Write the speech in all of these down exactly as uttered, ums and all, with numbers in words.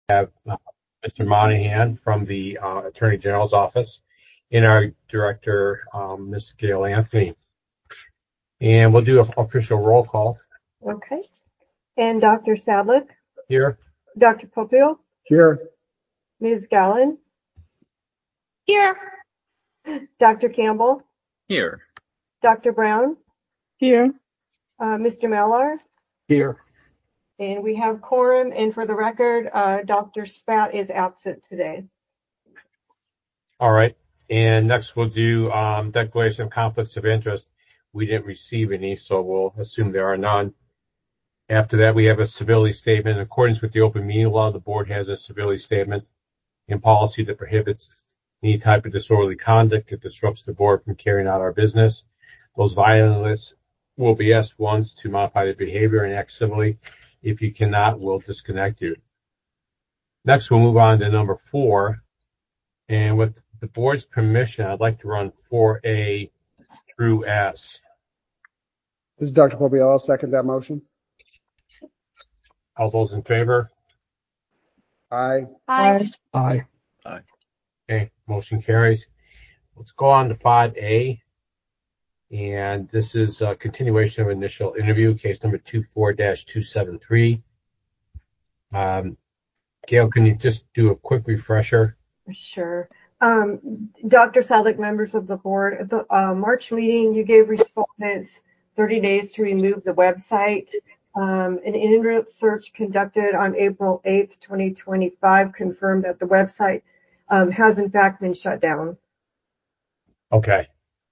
have uh, Mister Monahan from the uh, Attorney General's office and our director, um, Miz Gail Anthony. And we'll do an official roll call. Okay. And Doctor Sadlick? Here. Doctor Popeil? Here. Miz Gallen? Here. Doctor Campbell? Here. Doctor Brown? Here. Uh, Mister Mellar? Here. And we have quorum, and for the record, uh, Doctor Spat is absent today. All right. And next we'll do um, declaration of conflicts of interest. We didn't receive any, so we'll assume there are none. After that, we have a civility statement. In accordance with the open meeting law, the board has a civility statement in policy that prohibits any type of disorderly conduct that disrupts the board from carrying out our business. Those violationists will be asked once to modify their behavior and act civilly. If you cannot, we'll disconnect you. Next, we'll move on to number four. And with the board's permission, I'd like to run four A through S. This is Doctor Popeil. I'll second that motion. All those in favor? Aye. Aye. Aye. Aye. Okay, motion carries. Let's go on to five A. And this is a continuation of initial interview, case number two four dash two seven three. Um, Gail, can you just do a quick refresher? Sure. Um, Doctor Sadlick, members of the board, at the uh, March meeting, you gave respondents thirty days to remove the website. Um, an internet search conducted on April eighth, twenty twenty-five confirmed that the website um, has in fact been shut down. Okay.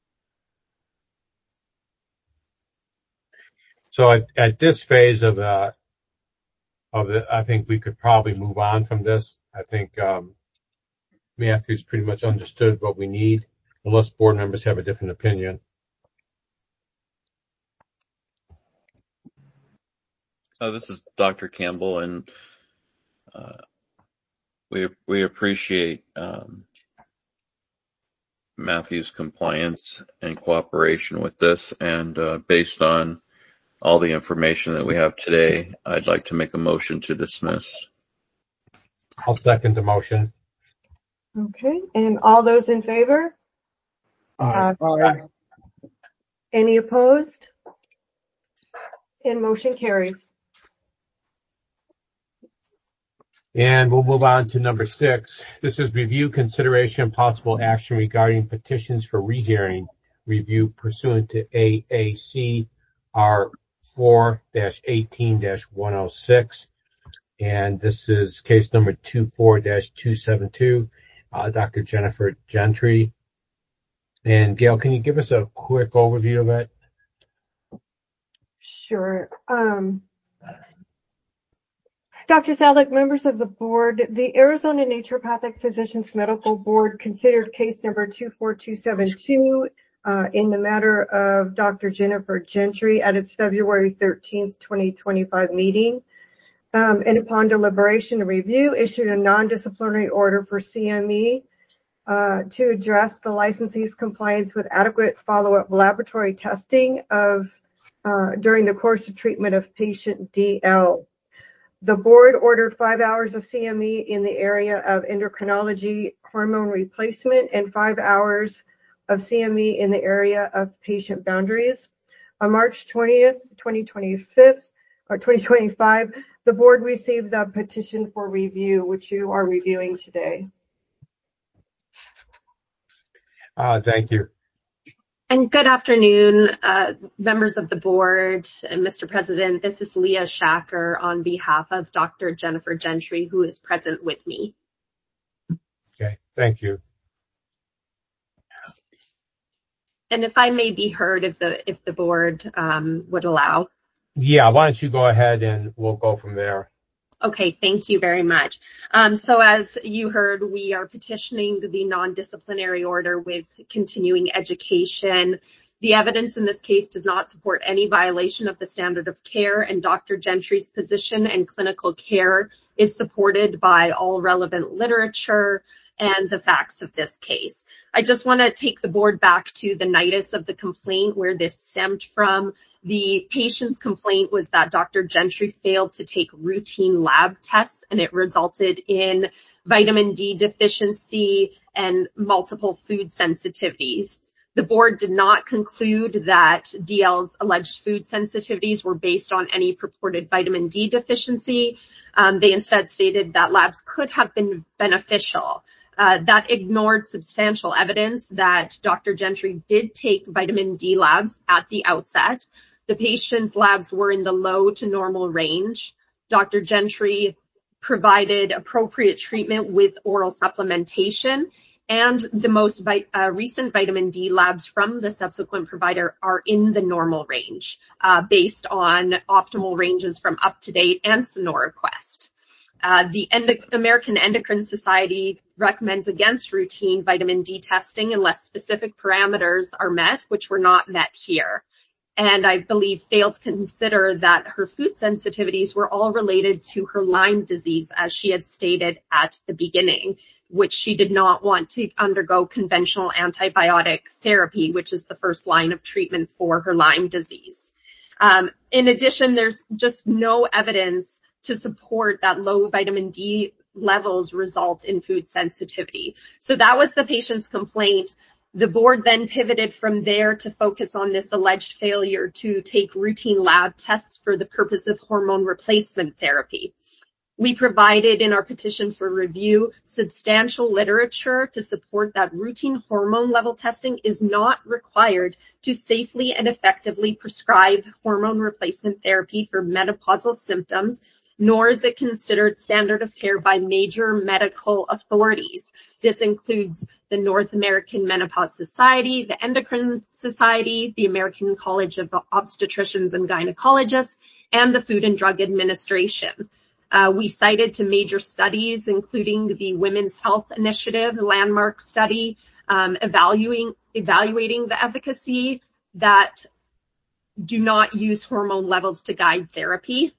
So at, at this phase of the, of the, I think we could probably move on from this. I think um, Matthew's pretty much understood what we need, unless board members have a different opinion. Uh, this is Doctor Campbell, and uh, we we appreciate um, Matthew's compliance and cooperation with this. And uh, based on all the information that we have today, I'd like to make a motion to dismiss. I'll second the motion. Okay. And all those in favor? Aye. Uh, Aye. Any opposed? And motion carries. And we'll move on to number six. This is review, consideration, and possible action regarding petitions for rehearing review pursuant to A A C R four dash eighteen dash one oh six. And this is case number two four dash two seven two, uh, Doctor Jennifer Gentry. And Gail, can you give us a quick overview of it? Sure. Um, Doctor Sadlick, members of the board, the Arizona Naturopathic Physicians Medical Board considered case number two four two seven two uh, in the matter of Doctor Jennifer Gentry at its February thirteenth, twenty twenty-five meeting. Um, and upon deliberation and review, issued a non-disciplinary order for C M E uh, to address the licensee's compliance with adequate follow-up laboratory testing of uh, during the course of treatment of patient D L. The board ordered five hours of C M E in the area of endocrinology hormone replacement and five hours of C M E in the area of patient boundaries. On March twentieth, twenty twenty-five, or twenty twenty-five, the board received the petition for review, which you are reviewing today. Uh, thank you. And good afternoon, uh, members of the board and Mister President. This is Leah Shacker on behalf of Doctor Jennifer Gentry, who is present with me. Okay, thank you. And if I may be heard, if the if the board um, would allow. Yeah, why don't you go ahead and we'll go from there. Okay, thank you very much. Um, so as you heard, we are petitioning the non-disciplinary order with continuing education The evidence in this case does not support any violation of the standard of care, and Doctor Gentry's position and clinical care is supported by all relevant literature and the facts of this case. I just want to take the board back to the nidus of the complaint where this stemmed from. The patient's complaint was that Doctor Gentry failed to take routine lab tests, and it resulted in vitamin D deficiency and multiple food sensitivities. The board did not conclude that D L's alleged food sensitivities were based on any purported vitamin D deficiency. Um, they instead stated that labs could have been beneficial. Uh, that ignored substantial evidence that Doctor Gentry did take vitamin D labs at the outset. The patient's labs were in the low to normal range. Doctor Gentry provided appropriate treatment with oral supplementation, and the most uh, recent vitamin D labs from the subsequent provider are in the normal range, uh, based on optimal ranges from UpToDate and SonoraQuest. Uh, the Endo- American Endocrine Society recommends against routine vitamin D testing unless specific parameters are met, which were not met here. And I believe failed to consider that her food sensitivities were all related to her Lyme disease, as she had stated at the beginning, which she did not want to undergo conventional antibiotic therapy, which is the first line of treatment for her Lyme disease. Um, in addition, there's just no evidence to support that low vitamin D levels result in food sensitivity. So that was the patient's complaint. The board then pivoted from there to focus on this alleged failure to take routine lab tests for the purpose of hormone replacement therapy. We provided in our petition for review substantial literature to support that routine hormone level testing is not required to safely and effectively prescribe hormone replacement therapy for menopausal symptoms, nor is it considered standard of care by major medical authorities. This includes the North American Menopause Society, the Endocrine Society, the American College of Obstetricians and Gynecologists, and the Food and Drug Administration. Uh, we cited to major studies, including the Women's Health Initiative, the landmark study, um, evaluating, evaluating the efficacy that do not use hormone levels to guide therapy.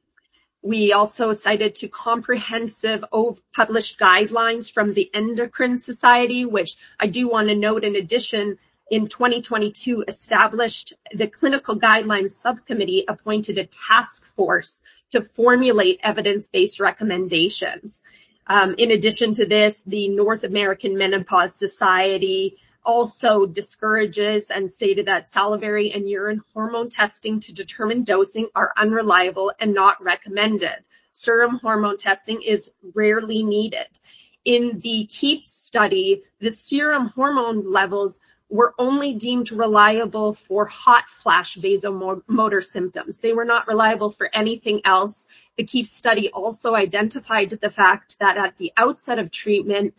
We also cited to comprehensive published guidelines from the Endocrine Society, which I do want to note in addition, in twenty twenty-two established the Clinical Guidelines Subcommittee, appointed a task force to formulate evidence-based recommendations. Um, in addition to this, the North American Menopause Society also discourages and stated that salivary and urine hormone testing to determine dosing are unreliable and not recommended. Serum hormone testing is rarely needed. In the Keats study, the serum hormone levels were only deemed reliable for hot flash vasomotor symptoms. They were not reliable for anything else. The Keats study also identified the fact that at the outset of treatment,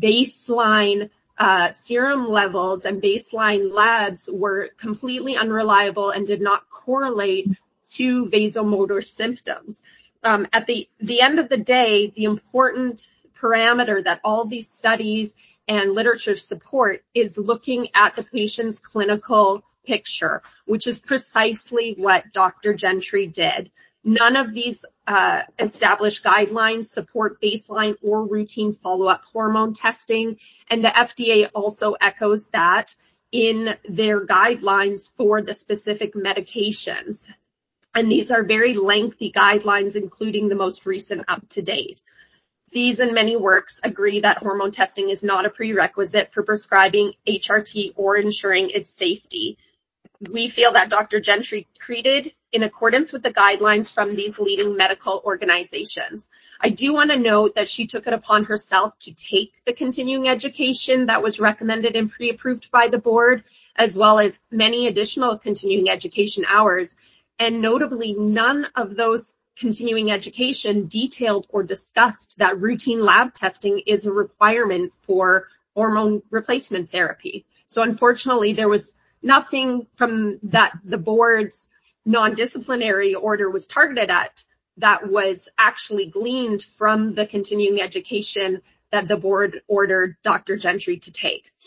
baseline Uh, serum levels and baseline labs were completely unreliable and did not correlate to vasomotor symptoms. Um, at the, the end of the day, the important parameter that all these studies and literature support is looking at the patient's clinical picture, which is precisely what Doctor Gentry did. None of these uh, established guidelines support baseline or routine follow-up hormone testing, and the F D A also echoes that in their guidelines for the specific medications. And these are very lengthy guidelines, including the most recent UpToDate. These and many works agree that hormone testing is not a prerequisite for prescribing H R T or ensuring its safety. We feel that Doctor Gentry treated in accordance with the guidelines from these leading medical organizations. I do want to note that she took it upon herself to take the continuing education that was recommended and pre-approved by the board, as well as many additional continuing education hours. And notably, none of those continuing education detailed or discussed that routine lab testing is a requirement for hormone replacement therapy. So unfortunately, there was nothing from that the board's non-disciplinary order was targeted at that was actually gleaned from the continuing education that the board ordered Doctor Gentry to take.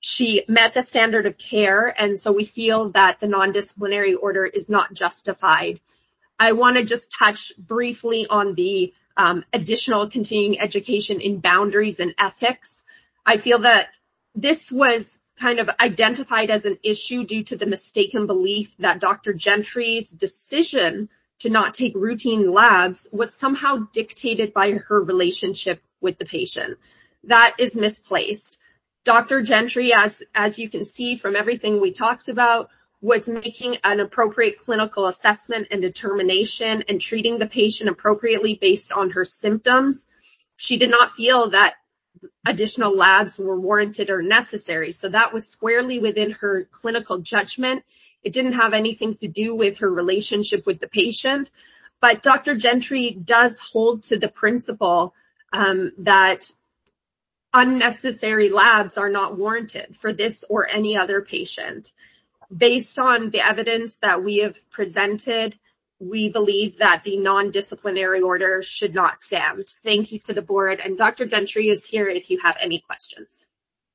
She met the standard of care, and so we feel that the non-disciplinary order is not justified. I want to just touch briefly on the um, additional continuing education in boundaries and ethics. I feel that this was kind of identified as an issue due to the mistaken belief that Doctor Gentry's decision to not take routine labs was somehow dictated by her relationship with the patient. That is misplaced. Doctor Gentry, as, as you can see from everything we talked about, was making an appropriate clinical assessment and determination and treating the patient appropriately based on her symptoms. She did not feel that additional labs were warranted or necessary. So that was squarely within her clinical judgment. It didn't have anything to do with her relationship with the patient. But Doctor Gentry does hold to the principle um, that unnecessary labs are not warranted for this or any other patient. Based on the evidence that we have presented, we believe that the non-disciplinary order should not stand. Thank you to the board, and Doctor Gentry is here if you have any questions.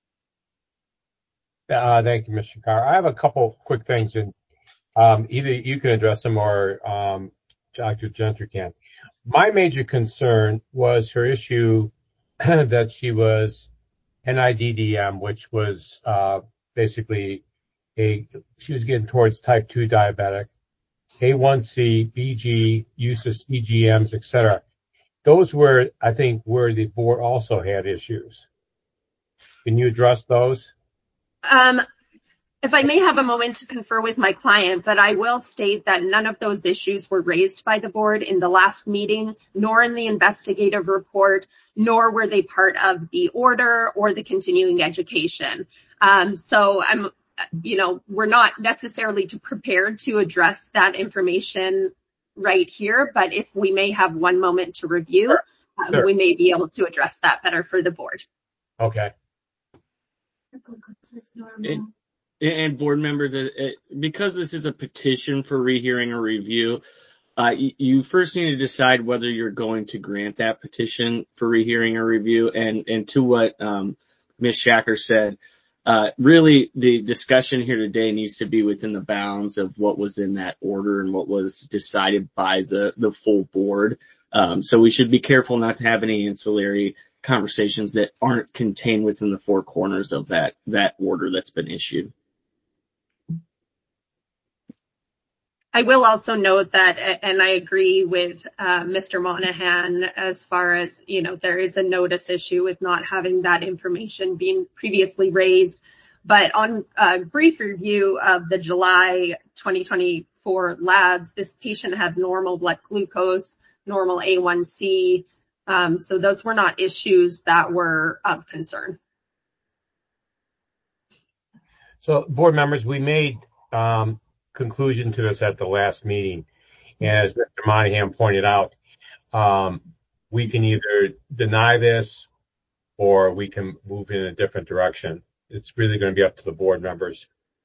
Uh, thank you, Mister Carr. I have a couple quick things, and um, either you can address them or um, Doctor Gentry can. My major concern was her issue that she was N I D D M, which was uh, basically a, she was getting towards type two diabetic, A one C, B G, use of C G Ms, et cetera. Those were, I think, where the board also had issues. Can you address those? Um, if I may have a moment to confer with my client, but I will state that none of those issues were raised by the board in the last meeting, nor in the investigative report, nor were they part of the order or the continuing education. Um, so I'm, you know, we're not necessarily prepared to address that information right here, but if we may have one moment to review, Sure. um, Sure. we may be able to address that better for the board. Okay. And, and board members, it, it, because this is a petition for rehearing or review, uh, you, you first need to decide whether you're going to grant that petition for rehearing or review. And, and to what um, Miz Shacker said, uh, really the discussion here today needs to be within the bounds of what was in that order and what was decided by the, the full board. Um, so we should be careful not to have any ancillary conversations that aren't contained within the four corners of that, that order that's been issued. I will also note that, and I agree with uh, Mister Monahan as far as, you know, there is a notice issue with not having that information being previously raised. But on a brief review of the July twenty twenty-four labs, this patient had normal blood glucose, normal A one C. Um, so those were not issues that were of concern. So, board members, we made um, conclusion to this at the last meeting. As Mister Monahan pointed out, um, we can either deny this or we can move in a different direction. It's really going to be up to the board members.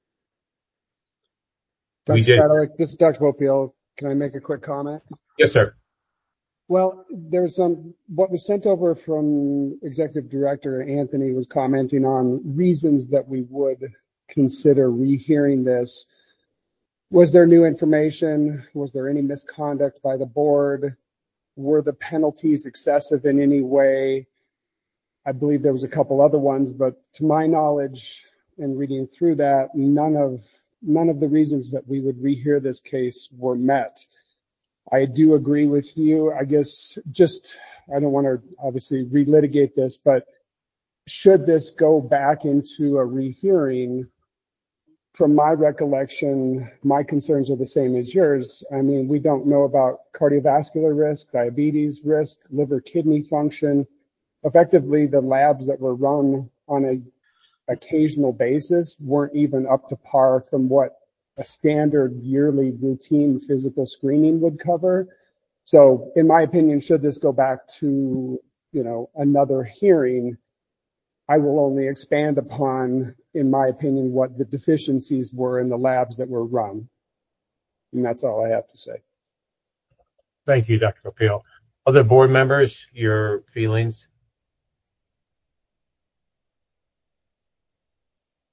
Doctor We did. Sadalik, this is Doctor Popiel. Can I make a quick comment? Yes, sir. Well, there's some, what was sent over from Executive Director Anthony was commenting on reasons that we would consider rehearing this. Was there new information? Was there any misconduct by the board? Were the penalties excessive in any way? I believe there was a couple other ones, but to my knowledge and reading through that, none of, none of the reasons that we would rehear this case were met. I do agree with you. I guess just, I don't want to obviously relitigate this, but should this go back into a rehearing, from my recollection, my concerns are the same as yours. I mean, we don't know about cardiovascular risk, diabetes risk, liver kidney function. Effectively, the labs that were run on a occasional basis weren't even up to par from what a standard yearly routine physical screening would cover. So in my opinion, should this go back to, you know, another hearing, I will only expand upon, in my opinion, what the deficiencies were in the labs that were run. And that's all I have to say. Thank you, Doctor Popiel. Other board members, your feelings?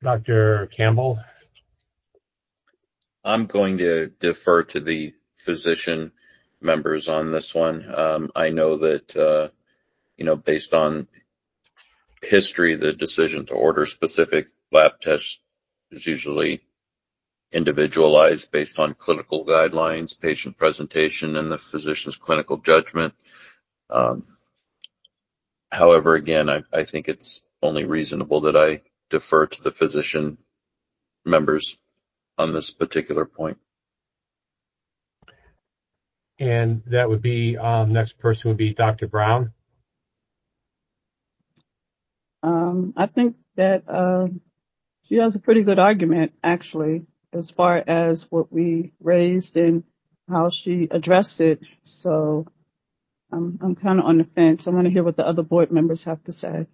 Doctor Campbell? I'm going to defer to the physician members on this one. Um, I know that, uh, you know, based on history, the decision to order specific lab tests is usually individualized based on clinical guidelines, patient presentation, and the physician's clinical judgment. Um, however, again, I, I think it's only reasonable that I defer to the physician members on this particular point. And that would be, um, next person would be Doctor Brown. Um, I think that uh, she has a pretty good argument, actually, as far as what we raised and how she addressed it. So I'm, I'm kind of on the fence. I want to hear what the other board members have to say.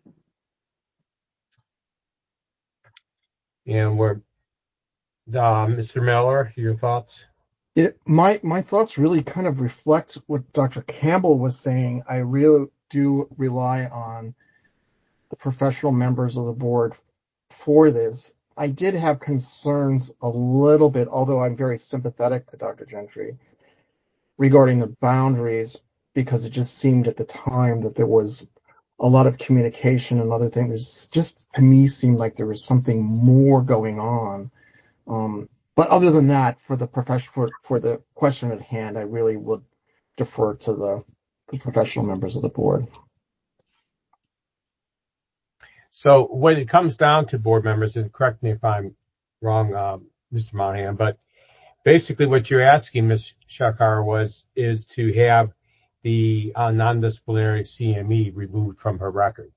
And we're, uh, Mister Miller, your thoughts? It, my my thoughts really kind of reflect what Doctor Campbell was saying. I really do rely on the professional members of the board for this. I did have concerns a little bit, although I'm very sympathetic to Doctor Gentry, regarding the boundaries, because it just seemed at the time that there was a lot of communication and other things. It just, to me, seemed like there was something more going on. Um, but other than that, for the profession, for, for the question at hand, I really would defer to the, the professional members of the board. So when it comes down to board members, and correct me if I'm wrong, uh, Mister Monahan, but basically what you're asking, Miz Shakar, was is to have the uh, non-disciplinary C M E removed from her record.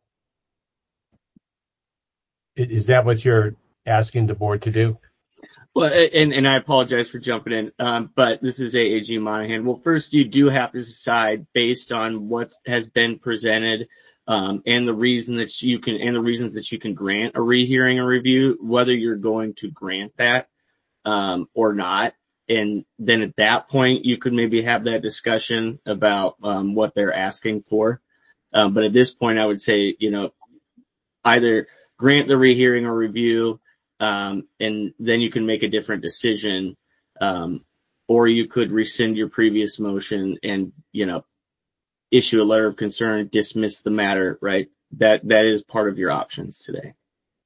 Is that what you're asking the board to do? Well, and, and I apologize for jumping in, um, but this is A A G Monahan. Well, first you do have to decide based on what has been presented, um, and the reason that you can, and the reasons that you can grant a rehearing or review, whether you're going to grant that, um, or not. And then at that point, you could maybe have that discussion about, um, what they're asking for. Um, but at this point, I would say, you know, either grant the rehearing or review, um, and then you can make a different decision, um, or you could rescind your previous motion and, you know, issue a letter of concern, dismiss the matter, right? That, that is part of your options today.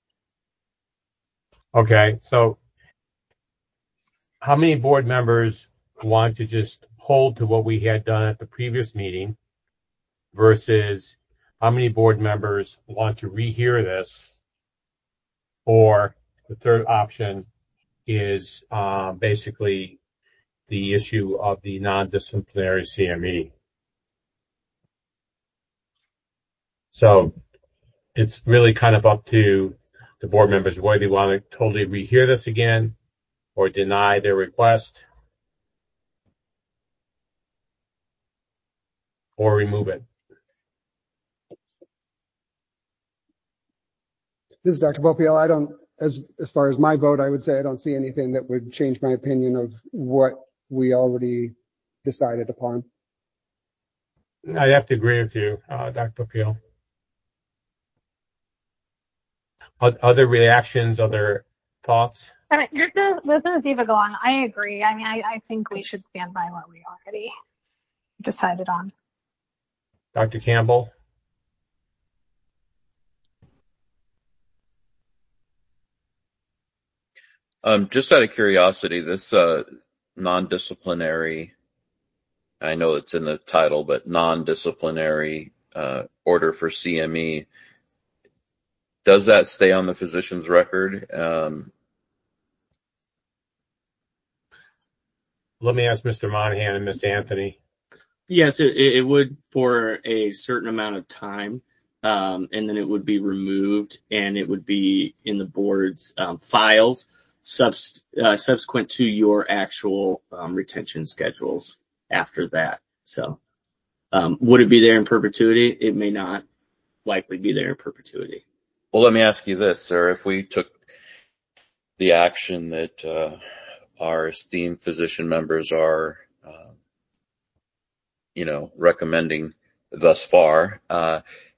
Okay, so how many board members want to just hold to what we had done at the previous meeting versus how many board members want to rehear this? Or the third option is uh, basically the issue of the non-disciplinary C M E. So it's really kind of up to the board members whether they want to totally rehear this again or deny their request or remove it. This is Doctor Popiel. I don't, as as far as my vote, I would say I don't see anything that would change my opinion of what we already decided upon. I'd have to agree with you, uh, Doctor Popiel. Other reactions, other thoughts? I mean, this is, this is Eva Galan. I agree. I mean, I, I think we should stand by what we already decided on. Doctor Campbell? Um, just out of curiosity, this uh, non-disciplinary, I know it's in the title, but non-disciplinary uh, order for C M E, does that stay on the physician's record? Um, Let me ask Mister Monahan and Miz Anthony. Yes, it, it would for a certain amount of time, um, and then it would be removed and it would be in the board's um, files subs, uh, subsequent to your actual um, retention schedules after that. So um, would it be there in perpetuity? It may not likely be there in perpetuity. well, let me ask you this, sir. If we took the action that uh, our esteemed physician members are, uh, you know, recommending thus far, uh,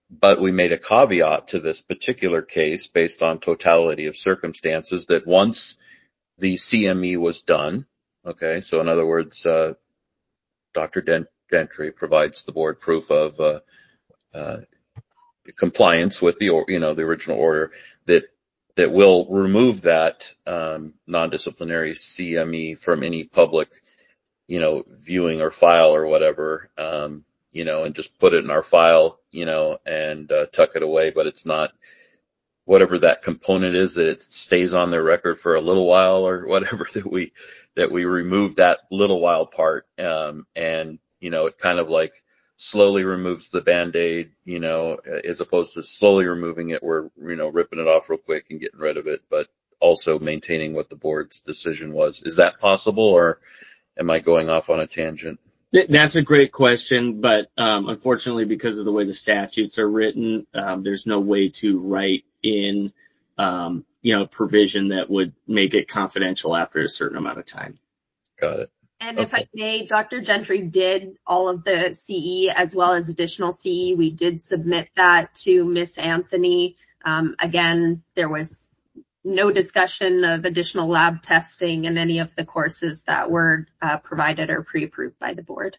but we made a caveat to this particular case based on totality of circumstances that once the C M E was done, okay, so in other words, uh, Doctor Gentry provides the board proof of uh, uh, compliance with the, you know, the original order, that that will remove that um, non-disciplinary C M E from any public, you know, viewing or file or whatever, um, you know, and just put it in our file, you know, and uh, tuck it away. But it's not whatever that component is, that it stays on their record for a little while or whatever, that we that we remove that little while part, um, and you know, it kind of like slowly removes the Band-Aid, you know, as opposed to slowly removing it, we're, you know, ripping it off real quick and getting rid of it, but also maintaining what the board's decision was. Is that possible, or am I going off on a tangent? That's a great question, but um, unfortunately, because of the way the statutes are written, um, there's no way to write in, um, you know, provision that would make it confidential after a certain amount of time. Got it. And Okay. if I may, Doctor Gentry did all of the C E as well as additional C E. We did submit that to Miss Anthony. Um, again, there was no discussion of additional lab testing in any of the courses that were uh, provided or pre-approved by the board.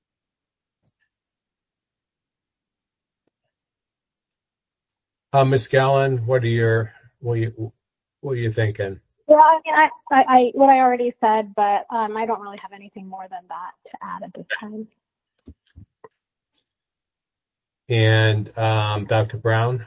Uh, Miz Gallen, what are your, what are you, what are you thinking? Yeah, I mean, I, I, I what I already said, but um, I don't really have anything more than that to add at this time. And um, Doctor Brown?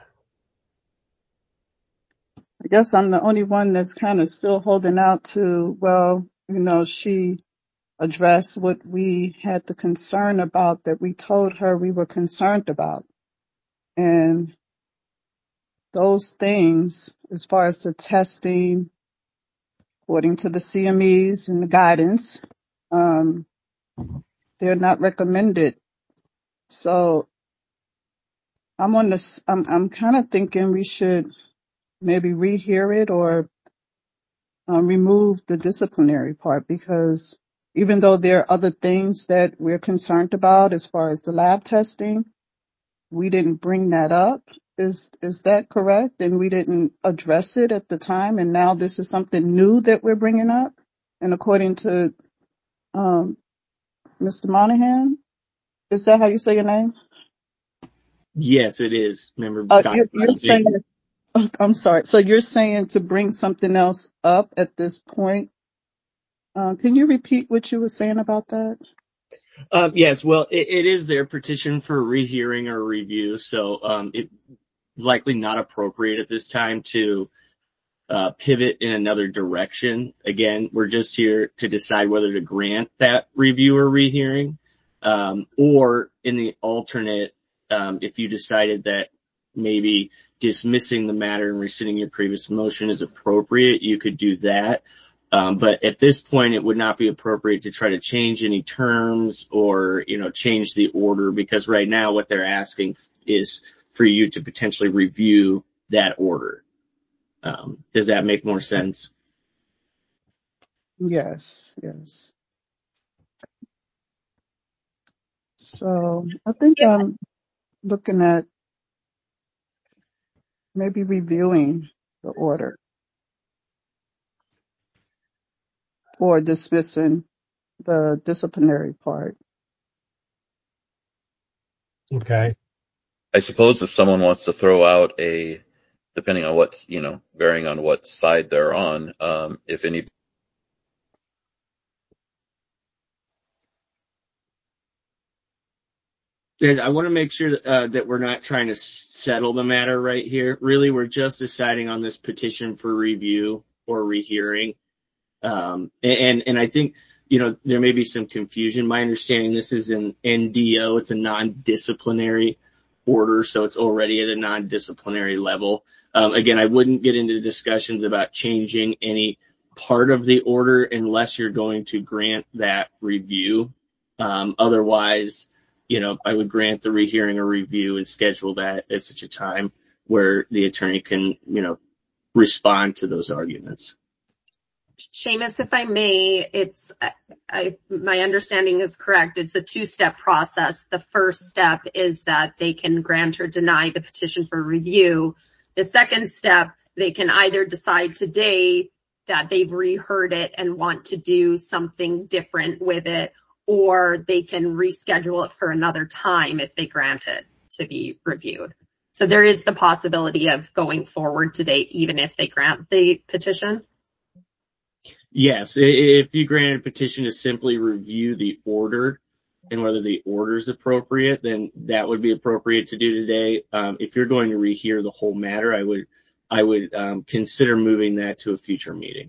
I guess I'm the only one that's kind of still holding out to, well, you know, she addressed what we had the concern about, that we told her we were concerned about. And those things, as far as the testing, according to the C M Es and the guidance, um, they're not recommended. So I'm on this, I'm, I'm kind of thinking we should maybe rehear it or um, remove the disciplinary part, because even though there are other things that we're concerned about as far as the lab testing, we didn't bring that up. Is is that correct? And we didn't address it at the time, and now this is something new that we're bringing up. And according to um, Mister Monahan, is that how you say your name? Yes, it is. Remember, Uh, Doctor you're, you're saying, I'm sorry. So you're saying to bring something else up at this point. Uh, can you repeat what you were saying about that? Um, yes, well, it, it is their petition for rehearing or review, so um, it's likely not appropriate at this time to uh, pivot in another direction. Again, we're just here to decide whether to grant that review or rehearing, um, or in the alternate, um, if you decided that maybe dismissing the matter and rescinding your previous motion is appropriate, you could do that. Um, but at this point, it would not be appropriate to try to change any terms or, you know, change the order, because right now what they're asking is for you to potentially review that order. Um, does that make more sense? Yes, yes. So I think I'm looking at maybe reviewing the order or dismissing the disciplinary part. Okay. I suppose if someone wants to throw out a, depending on what's, you know, varying on what side they're on, um, if any. I want to make sure uh, that we're not trying to settle the matter right here. Really, we're just deciding on this petition for review or rehearing. Um, and, and I think, you know, there may be some confusion. My understanding, this is an N D O. It's a non-disciplinary order, so it's already at a non-disciplinary level. Um, again, I wouldn't get into discussions about changing any part of the order unless you're going to grant that review. Um, otherwise, you know, I would grant the rehearing or review and schedule that at such a time where the attorney can, you know, respond to those arguments. Seamus, if I may, it's I, my understanding is correct. It's a two-step process. The first step is that they can grant or deny the petition for review. The second step, they can either decide today that they've reheard it and want to do something different with it, or they can reschedule it for another time if they grant it to be reviewed. So there is the possibility of going forward today, even if they grant the petition. Yes, if you grant a petition to simply review the order and whether the order is appropriate, then that would be appropriate to do today. Um, if you're going to rehear the whole matter, I would, I would um, consider moving that to a future meeting.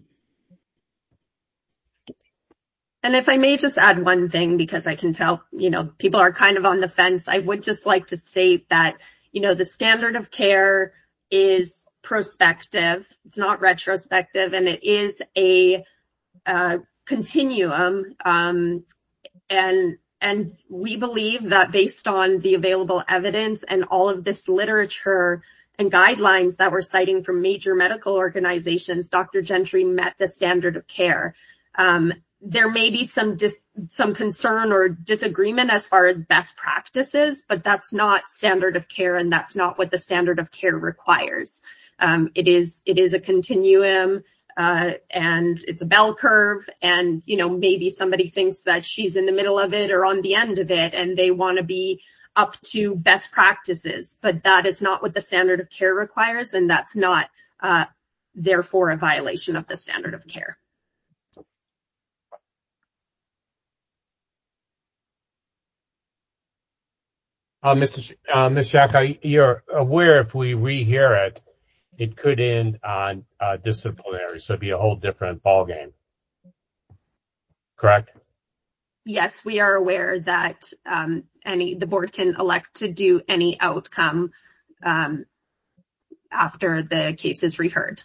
And if I may just add one thing, because I can tell, you know, people are kind of on the fence. I would just like to state that, you know, the standard of care is prospective. It's not retrospective, and it is a Uh, continuum, um, and and we believe that based on the available evidence and all of this literature and guidelines that we're citing from major medical organizations, Doctor Gentry met the standard of care. Um, there may be some dis- some concern or disagreement as far as best practices, but that's not standard of care, and that's not what the standard of care requires. Um, it is it is a continuum. Uh, and it's a bell curve, and, you know, maybe somebody thinks that she's in the middle of it or on the end of it, and they want to be up to best practices. But that is not what the standard of care requires, and that's not, uh, therefore, a violation of the standard of care. Uh, Mister Sh- uh, Miz Shaka, you're aware if we rehear it, it could end on uh, disciplinary, so it'd be a whole different ballgame. Correct? Yes, we are aware that um, any the board can elect to do any outcome um, after the case is reheard.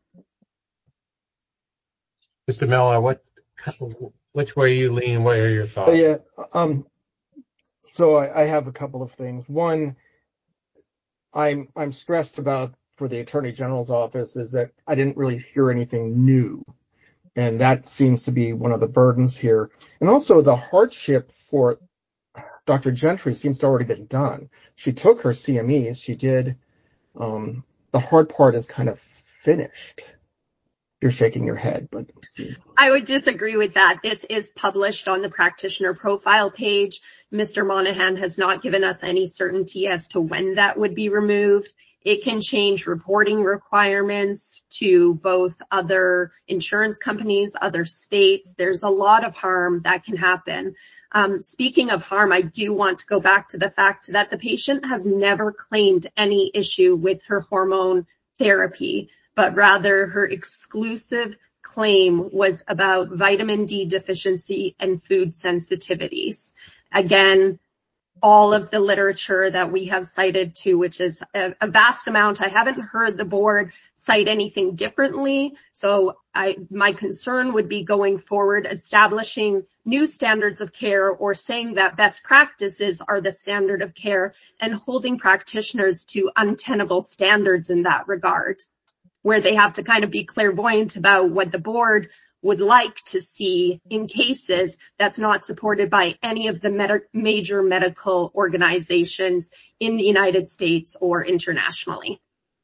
Mister Miller, what, which way you lean? What are your thoughts? Yeah. Um. So I, I have a couple of things. One, I'm I'm stressed about for the Attorney General's office is that I didn't really hear anything new. And that seems to be one of the burdens here. And also the hardship for Doctor Gentry seems to already been done. She took her C M Es. She did. Um, the hard part is kind of finished. You're shaking your head, but I would disagree with that. This is published on the practitioner profile page. Mister Monahan has not given us any certainty as to when that would be removed. It can change reporting requirements to both other insurance companies, other states. There's a lot of harm that can happen. Um, speaking of harm, I do want to go back to the fact that the patient has never claimed any issue with her hormone therapy, but rather her exclusive claim was about vitamin D deficiency and food sensitivities. Again, all of the literature that we have cited to, which is a, a vast amount. I haven't heard the board cite anything differently. So I, my concern would be going forward, establishing new standards of care or saying that best practices are the standard of care and holding practitioners to untenable standards in that regard, where they have to kind of be clairvoyant about what the board would like to see in cases that's not supported by any of the med- major medical organizations in the United States or internationally.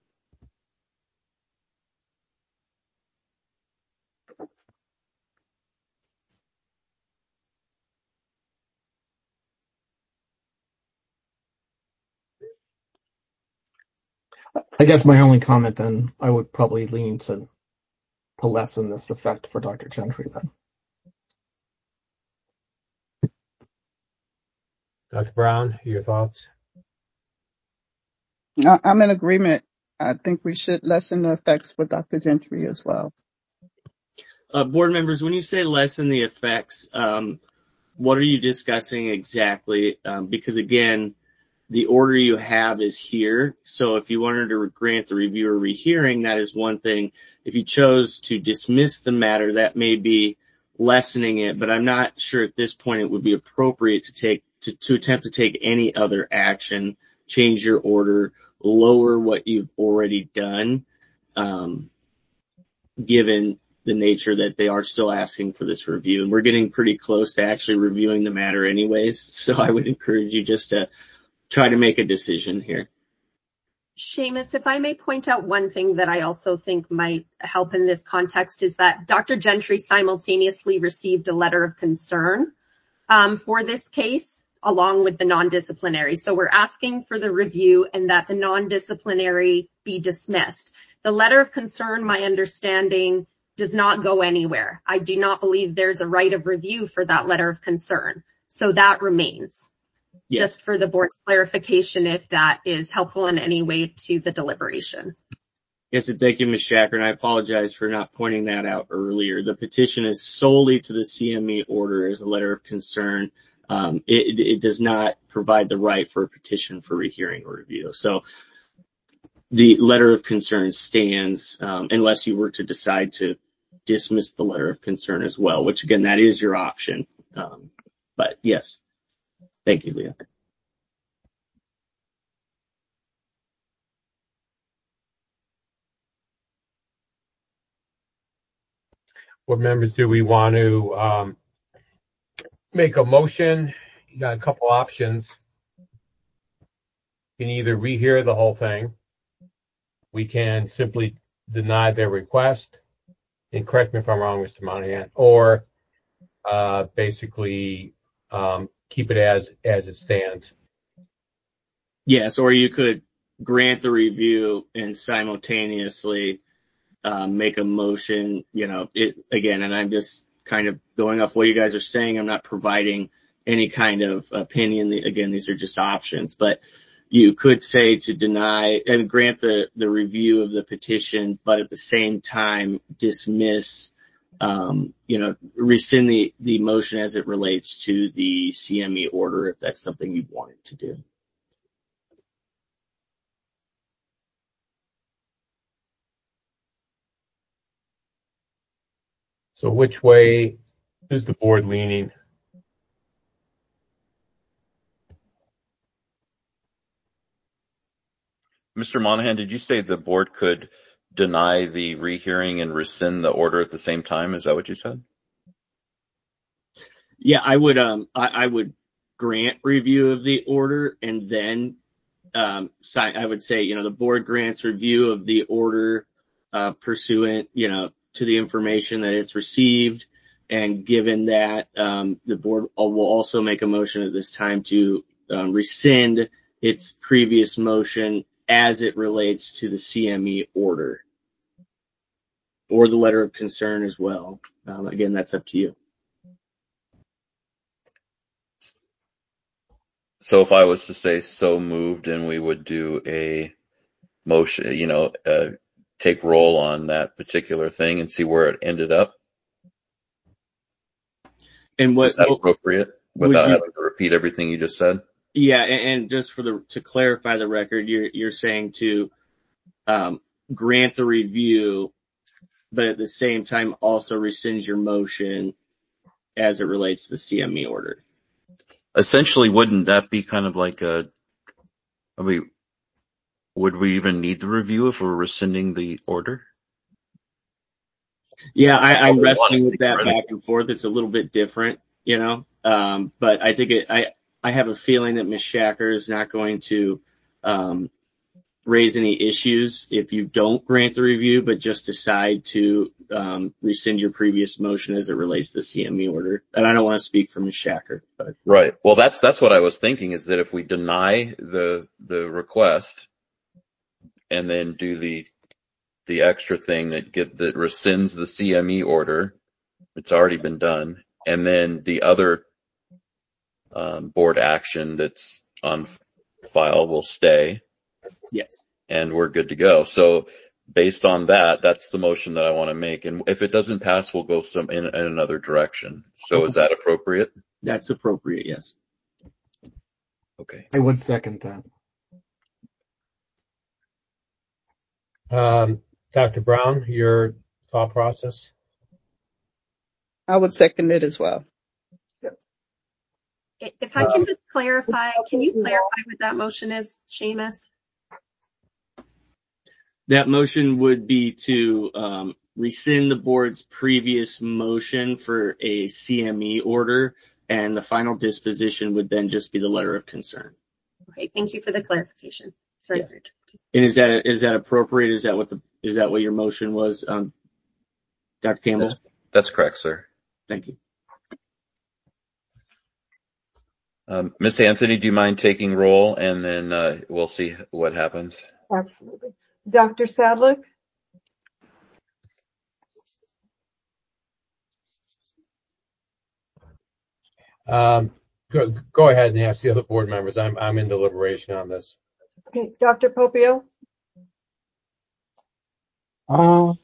I guess my only comment then, I would probably lean to, to lessen this effect for Doctor Gentry then. Doctor Brown, your thoughts? I- I'm in agreement. I think we should lessen the effects for Doctor Gentry as well. Uh, board members, when you say lessen the effects, um, what are you discussing exactly? Um, because again, the order you have is here. So if you wanted to grant the review or rehearing, that is one thing. If you chose to dismiss the matter, that may be lessening it, but I'm not sure at this point it would be appropriate to take, to, to attempt to take any other action, change your order, lower what you've already done, um, given the nature that they are still asking for this review. And we're getting pretty close to actually reviewing the matter anyways. So I would encourage you just to try to make a decision here. Seamus, if I may point out one thing that I also think might help in this context is that Doctor Gentry simultaneously received a letter of concern um, for this case, along with the non-disciplinary. So we're asking for the review and that the non-disciplinary be dismissed. The letter of concern, my understanding, does not go anywhere. I do not believe there's a right of review for that letter of concern. So that remains. Yes. Just for the board's clarification, if that is helpful in any way to the deliberation. Yes, and thank you, Miz Shacker, and I apologize for not pointing that out earlier. The petition is solely to the C M E order as a letter of concern. Um, it, it does not provide the right for a petition for rehearing or review. So the letter of concern stands um, unless you were to decide to dismiss the letter of concern as well, which, again, that is your option. Um, but, yes. Thank you, Leah. What members do we want to um, make a motion? You got a couple options. You can either rehear the whole thing. We can simply deny their request. And correct me if I'm wrong, Mister Monahan. Or uh, basically um, keep it as as it stands. Yes, or you could grant the review and simultaneously um, make a motion, you know, it again, and I'm just kind of going off what you guys are saying. I'm not providing any kind of opinion. Again, these are just options, but you could say to deny and grant the, the review of the petition, but at the same time dismiss, um, you know, rescind the, the motion as it relates to the C M E order if that's something you wanted to do. So which way is the board leaning? Mister Monahan, did you say the board could deny the rehearing and rescind the order at the same time? Is that what you said? Yeah, I would, um, I, I would grant review of the order and then, um, sign, I would say, you know, the board grants review of the order, uh, pursuant, you know, to the information that it's received. And given that, um, the board will also make a motion at this time to, um, rescind its previous motion as it relates to the C M E order or the letter of concern as well. Um, again, that's up to you. So if I was to say so moved and we would do a motion, you know, uh, take roll on that particular thing and see where it ended up. And what, is that appropriate without you, having to repeat everything you just said? Yeah. And, and just for the, to clarify the record, you're, you're saying to, um, grant the review, but at the same time also rescind your motion as it relates to the C M E order. Essentially, wouldn't that be kind of like a, I mean, would we even need the review if we're rescinding the order? Yeah, I, I'm wrestling with that back and forth. It's a little bit different, you know, um, but I think it, I, I have a feeling that Miz Shacker is not going to, um, raise any issues if you don't grant the review, but just decide to, um, rescind your previous motion as it relates to the C M E order. And I don't want to speak for Miz Shacker, but. Right. Well, that's, that's what I was thinking, is that if we deny the, the request and then do the, the extra thing that get, that rescinds the C M E order, it's already been done. And then the other, um, board action that's on file will stay. Yes. And we're good to go. So based on that, that's the motion that I want to make. And if it doesn't pass, we'll go some in, in another direction. So is that appropriate? That's appropriate. Yes. Okay. I would second that. Um, Doctor Brown, your thought process? I would second it as well. If I can just clarify, can you clarify what that motion is, Seamus? That motion would be to um, rescind the board's previous motion for a C M E order, and the final disposition would then just be the letter of concern. Okay, thank you for the clarification. Sorry. Yeah. And is that is that appropriate? Is that what the is that what your motion was, um, Doctor Campbell? That's, that's correct, sir. Thank you. Um, Miz Anthony, do you mind taking roll, and then uh, we'll see what happens? Absolutely. Doctor Sadlick? Um, go, go ahead and ask the other board members. I'm I'm in deliberation on this. Okay, Doctor Popio? Um,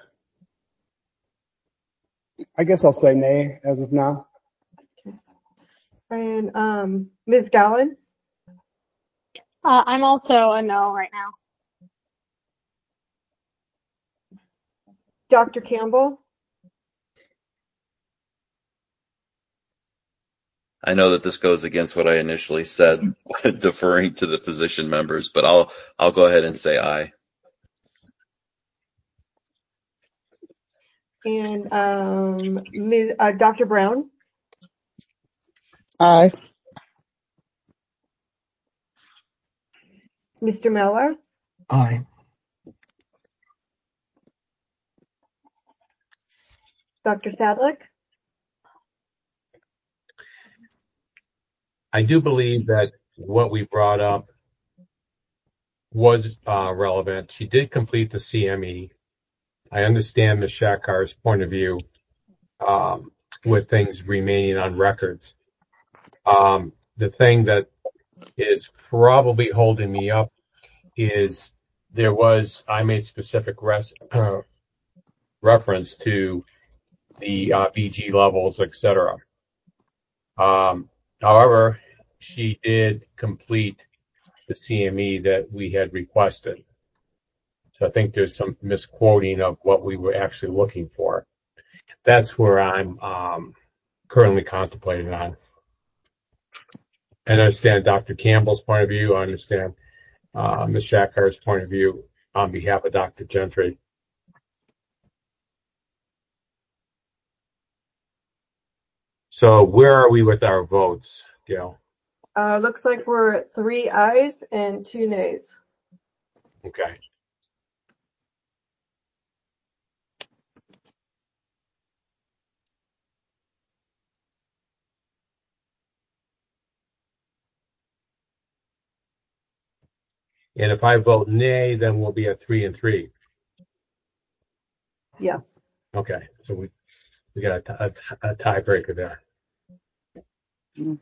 I guess I'll say nay as of now. And um, Miz Gowan? Uh, I'm also a no right now. Doctor Campbell? I know that this goes against what I initially said, deferring to the physician members, but I'll I'll go ahead and say aye. And um, Miz Uh, Doctor Brown? Aye. Mister Miller? Aye. Doctor Sadlick? I do believe that what we brought up was uh, relevant. She did complete the C M E. I understand Miz Shakar's point of view um, with things remaining on records. Um, the thing that is probably holding me up is there was, I made specific res, uh, reference to the uh, V G levels, et cetera. Um, however, she did complete the C M E that we had requested. So I think there's some misquoting of what we were actually looking for. That's where I'm um, currently contemplating on. I understand Doctor Campbell's point of view. I understand uh, Miz Shakar's point of view on behalf of Doctor Gentry. So where are we with our votes, Gail? Uh, looks like we're at three ayes and two nays. Okay. And if I vote nay, then we'll be at three and three. Yes. Okay. So we, we got a, a, a tiebreaker there. Mm.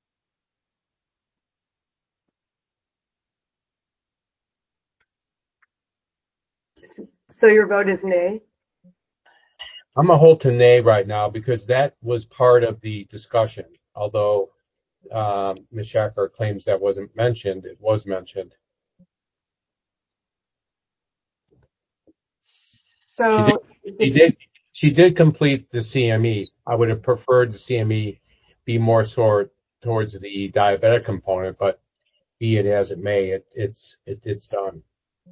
So your vote is nay? I'm going to hold to nay right now because that was part of the discussion. Although um, Miz Shakar claims that wasn't mentioned, it was mentioned. So she did, she did she did complete the C M E. I would have preferred the C M E be more sort towards the diabetic component, but be it as it may, it, it's it, it's done.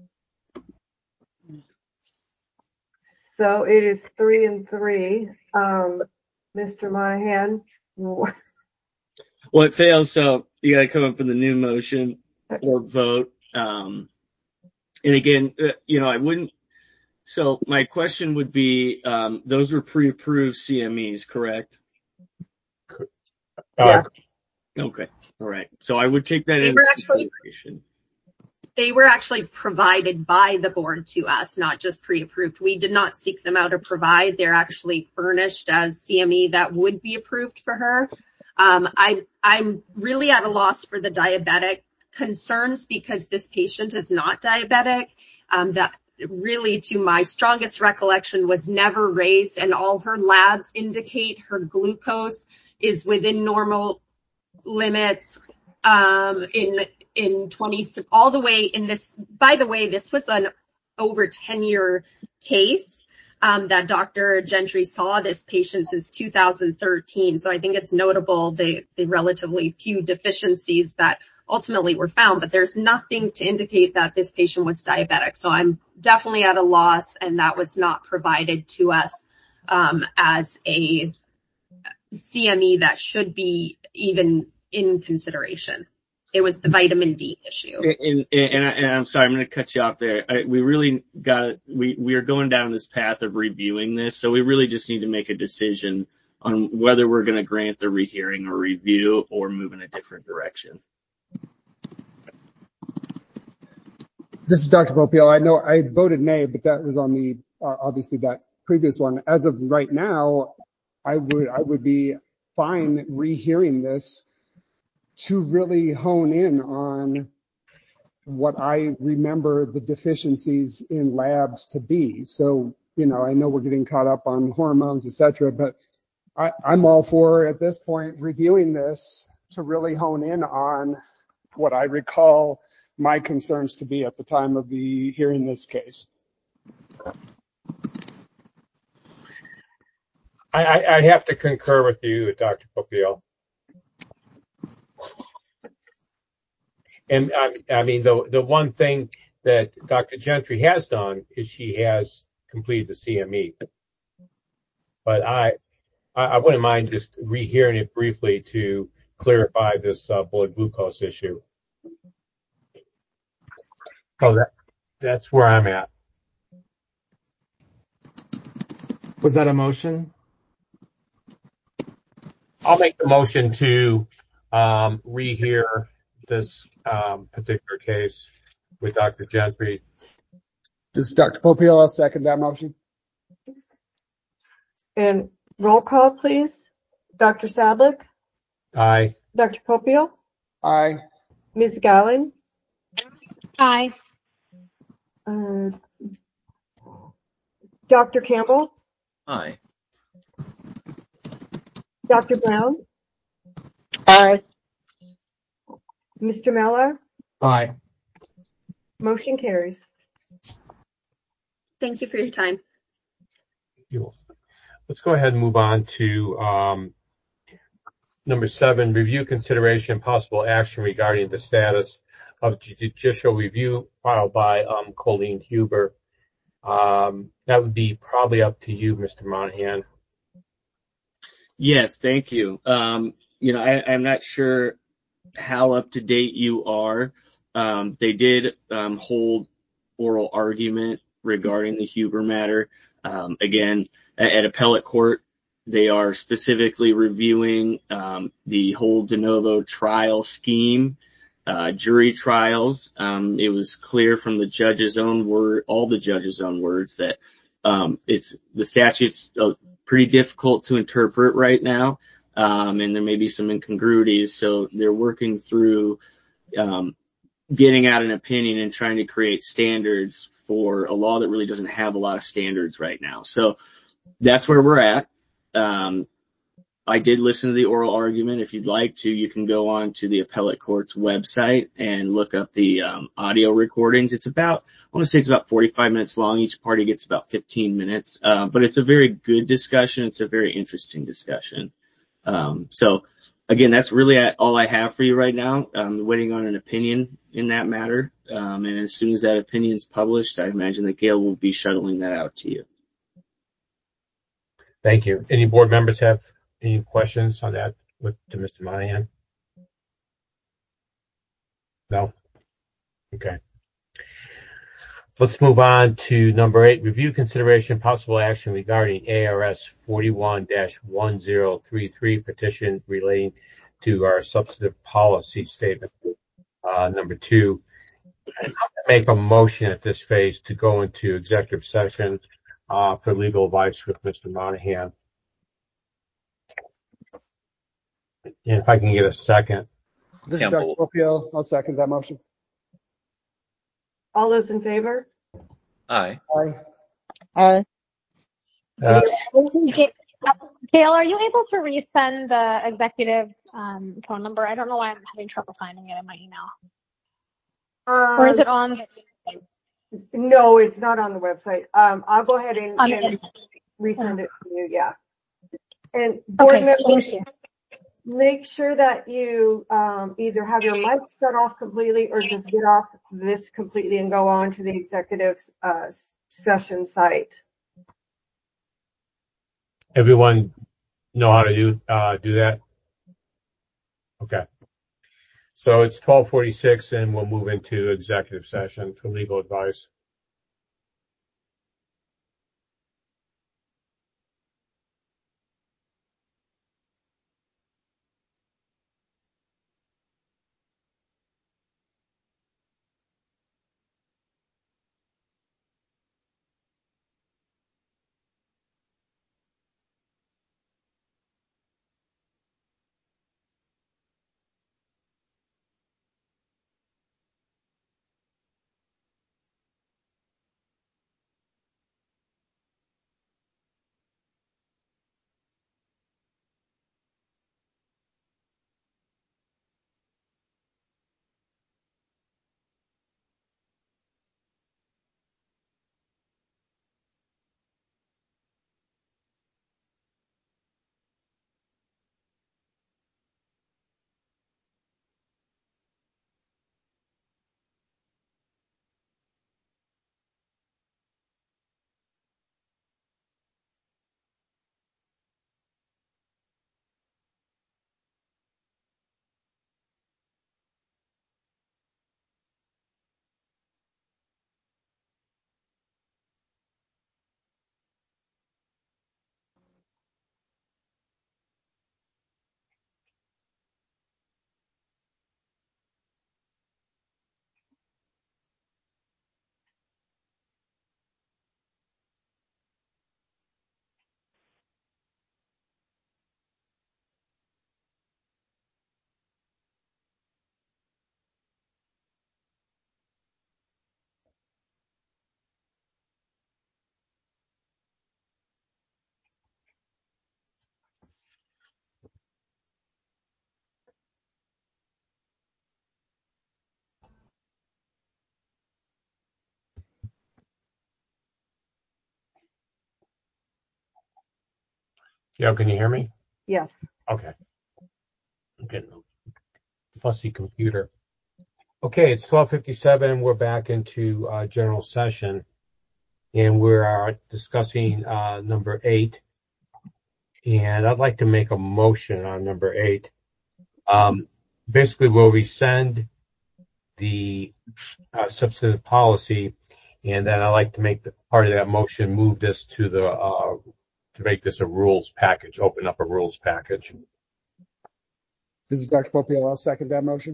So it is three and three. Um, Mister Monahan? Well, it fails, so you got to come up with a new motion or vote. Um, and again, uh, you know, I wouldn't. So my question would be, um, those were pre-approved C M Es, correct? Uh, Yes. Okay. All right. So I would take that They into were actually consideration. they were actually provided by the board to us, not just pre-approved. We did not seek them out or provide. They're actually furnished as C M E that would be approved for her. Um, I, I'm really at a loss for the diabetic concerns because this patient is not diabetic. Um, that really, to my strongest recollection, was never raised, and all her labs indicate her glucose is within normal limits. Um, in in twenty, all the way in this, by the way, this was an over ten year case, um, that Doctor Gentry saw this patient since two thousand thirteen. So I think it's notable the, the relatively few deficiencies that ultimately were found, but there's nothing to indicate that this patient was diabetic. So I'm definitely at a loss, and that was not provided to us um, as a C M E that should be even in consideration. It was the vitamin D issue. And, and, and, I, and I'm sorry, I'm going to cut you off there. I, we really got to, we, we are going down this path of reviewing this, so we really just need to make a decision on whether we're going to grant the rehearing or review or move in a different direction. This is Doctor Popiel. I know I voted nay, but that was on the, uh, obviously that previous one. As of right now, I would, I would be fine rehearing this to really hone in on what I remember the deficiencies in labs to be. So, you know, I know we're getting caught up on hormones, et cetera, but I, I'm all for, at this point, reviewing this to really hone in on what I recall my concerns to be at the time of the hearing this case. I, I, I have to concur with you, Doctor Popiel. And I, I mean, the the one thing that Doctor Gentry has done is she has completed the C M E. But I, I wouldn't mind just rehearing it briefly to clarify this uh, blood glucose issue. So that that's where I'm at. Was that a motion? I'll make the motion to um, rehear this um, particular case with Doctor Gentry. This is Doctor Popiel. I'll second that motion. And roll call, please. Doctor Sadlick? Aye. Doctor Popiel? Aye. Miz Gallen? Aye. Uh, Doctor Campbell? Aye. Doctor Brown? Aye. Mister Mello? Aye. Motion carries. Thank you for your time. Let's go ahead and move on to um, number seven, review, consideration, and possible action regarding the status of judicial review filed by um, Colleen Huber. Um, that would be probably up to you, Mister Monahan. Yes, thank you. Um, you know, I, I'm not sure how up to date you are. Um, they did um, hold oral argument regarding the Huber matter. Um, again, at, at appellate court, they are specifically reviewing um, the whole de novo trial scheme, uh, jury trials. Um, it was clear from the judge's own word, all the judge's own words, that um, it's the statute's uh, pretty difficult to interpret right now, um, and there may be some incongruities. So they're working through um, getting out an opinion and trying to create standards for a law that really doesn't have a lot of standards right now. So that's where we're at. Um, I did listen to the oral argument. If you'd like to, you can go on to the appellate court's website and look up the um, audio recordings. It's about, I want to say it's about forty-five minutes long. Each party gets about fifteen minutes. Uh, but it's a very good discussion. It's a very interesting discussion. Um, so again, that's really all I have for you right now. I'm waiting on an opinion in that matter. Um, and as soon as that opinion is published, I imagine that Gail will be shuttling that out to you. Thank you. Any board members have any questions on that with to Mister Monahan? No? Okay. Let's move on to number eight, review, consideration, possible action regarding A R S forty-one dash one zero three three petition relating to our substantive policy statement. Uh, number two, make a motion at this phase to go into executive session uh, for legal advice with Mister Monahan. And if I can get a second. This is Doctor Popiel. I'll second that motion. All those in favor? Aye. Aye. Aye. Uh, Gail, are you able to resend the executive um, phone number? I don't know why I'm having trouble finding it in my email. Um, Or is it on? No, it's not on the website. Um, I'll go ahead and, On and the, resend it to you. Yeah. And board okay, members, thank you. make sure that you um, either have your mic shut off completely or just get off this completely and go on to the executive uh, session site. Everyone know how to do uh, do that? Okay. So it's twelve forty-six, and we'll move into executive session for legal advice. Yeah, can you hear me? Yes. Okay. I'm getting a fussy computer. Okay, it's twelve fifty-seven. We're back into uh, general session, and we are discussing uh, number eight. And I'd like to make a motion on number eight. Um, basically, we'll rescind the uh, substantive policy, and then I'd like to make the part of that motion move this to the uh, to make this a rules package, open up a rules package. This is Doctor Popiel. I'll second that motion.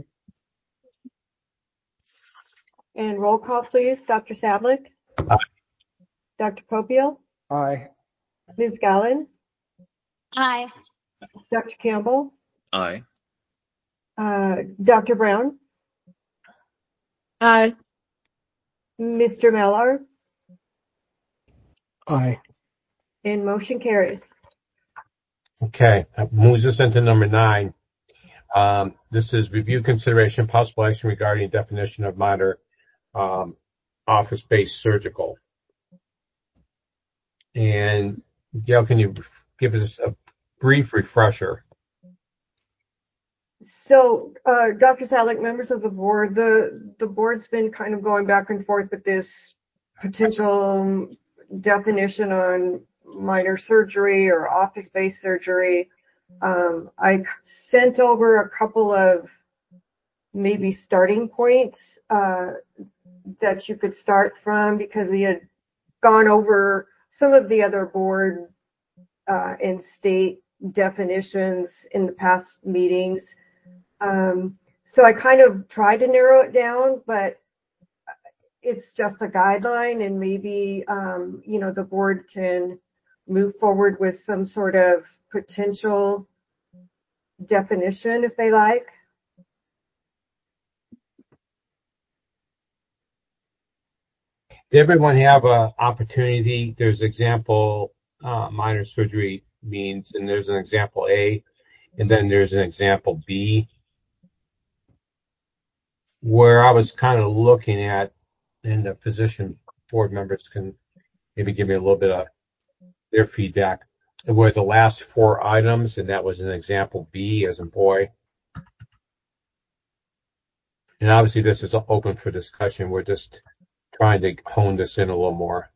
And roll call, please. Doctor Sablik? Aye. Doctor Popiel? Aye. Miz Gallen? Aye. Doctor Campbell? Aye. Uh, Doctor Brown? Aye. Mister Miller? Aye. And motion carries. Okay, that moves us into number nine. Um, this is review, consideration, possible action regarding definition of minor um, office-based surgical. And Gail, can you give us a brief refresher? So, uh, Doctor Sablik, members of the board, the, the board's been kind of going back and forth with this potential definition on minor surgery or office-based surgery. Um, I sent over a couple of maybe starting points uh, that you could start from, because we had gone over some of the other board uh, and state definitions in the past meetings. Um, so I kind of tried to narrow it down, but it's just a guideline, and maybe, um, you know, the board can move forward with some sort of potential definition if they like. Did everyone have an opportunity? There's example uh, minor surgery means, and there's an example A, and then there's an example B, where I was kind of looking at, and the physician board members can maybe give me a little bit of their feedback. were the last four items, and that was an example B as in boy. And obviously this is open for discussion. We're just trying to hone this in a little more.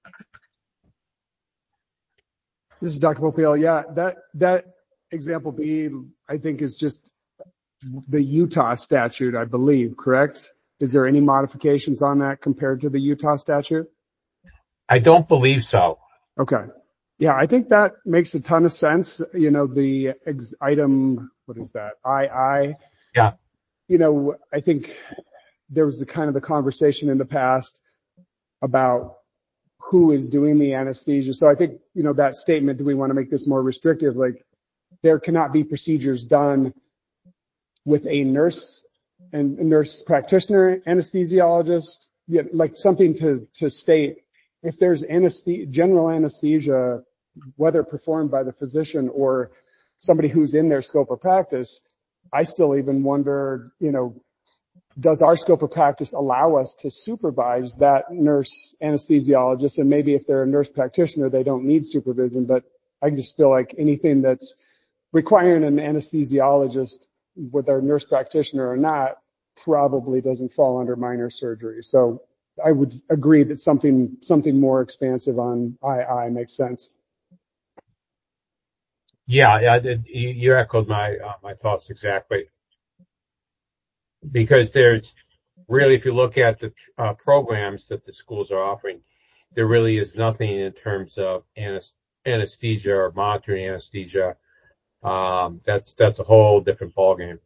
This is Doctor Popiel. Yeah, that that example B, I think, is just the Utah statute, I believe, correct? Is there any modifications on that compared to the Utah statute? I don't believe so. Okay. Yeah, I think that makes a ton of sense. You know, the ex- item, what is that? I I. Yeah. You know, I think there was the kind of the conversation in the past about who is doing the anesthesia. So I think, you know, that statement, do we want to make this more restrictive? Like, there cannot be procedures done with a nurse and a nurse practitioner, anesthesiologist, yeah, like something to, to state if there's anesthesia, general anesthesia, whether performed by the physician or somebody who's in their scope of practice. I still even wonder, you know, does our scope of practice allow us to supervise that nurse anesthesiologist? And maybe if they're a nurse practitioner, they don't need supervision, but I just feel like anything that's requiring an anesthesiologist, whether a nurse practitioner or not, probably doesn't fall under minor surgery. So I would agree that something, something more expansive on I I makes sense. Yeah, yeah, you, you echoed my uh, my thoughts exactly. Because there's really, if you look at the uh, programs that the schools are offering, there really is nothing in terms of anesthesia or monitoring anesthesia. Um, that's that's a whole different ballgame.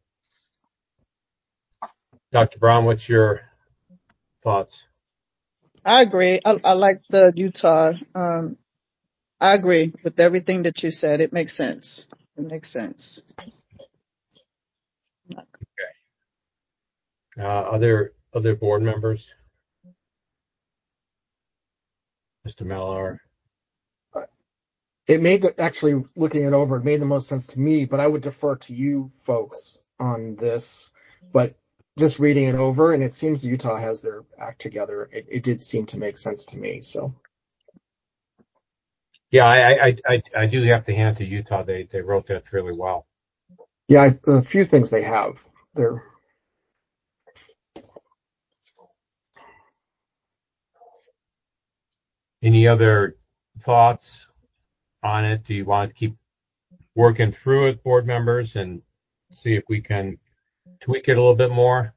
Doctor Brown, what's your thoughts? I agree. I, I like the Utah. Um, I agree with everything that you said. It makes sense. It makes sense. Uh, other other board members? Mister Mallar. It made the, actually looking it over, it made the most sense to me, but I would defer to you folks on this. But just reading it over, and it seems Utah has their act together. It, it did seem to make sense to me. So. Yeah, I, I, I, I do have to hand to Utah. They, they wrote that really well. Yeah, I, a few things they have. They're. Any other thoughts on it? Do you want to keep working through it, board members, and see if we can tweak it a little bit more?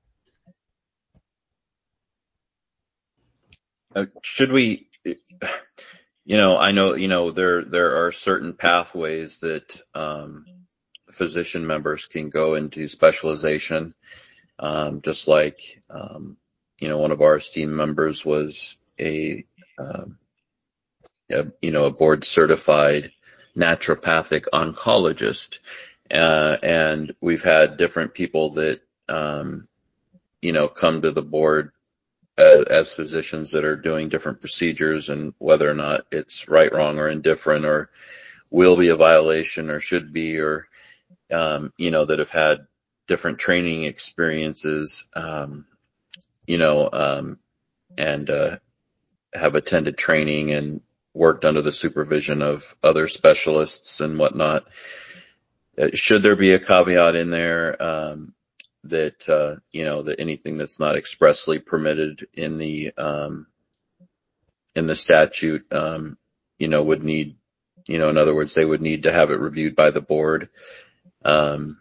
Uh, should we, you know, I know, you know, there, there are certain pathways that, um, physician members can go into specialization. Um, just like, um, you know, one of our esteemed members was a, um, a you know, a board certified naturopathic oncologist. Uh, and we've had different people that, um, you know, come to the board as, as physicians that are doing different procedures, and whether or not it's right, wrong, or indifferent, or will be a violation or should be, or, um, you know, that have had different training experiences, um, you know, um, and, uh, have attended training and worked under the supervision of other specialists and whatnot. Uh, should there be a caveat in there, um, that, uh, you know, that anything that's not expressly permitted in the, um, in the statute, um, you know, would need, you know, in other words, they would need to have it reviewed by the board, um,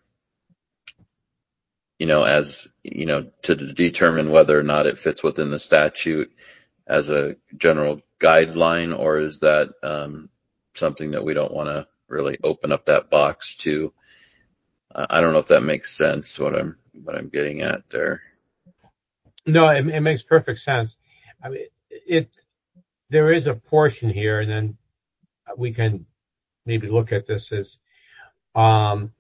you know, as, you know, to determine whether or not it fits within the statute as a general guideline, or is that, um, something that we don't want to really open up that box to? I don't know if that makes sense, what I'm, what I'm getting at there. No, it, it makes perfect sense. I mean, it, there is a portion here, and then we can maybe look at this as, um,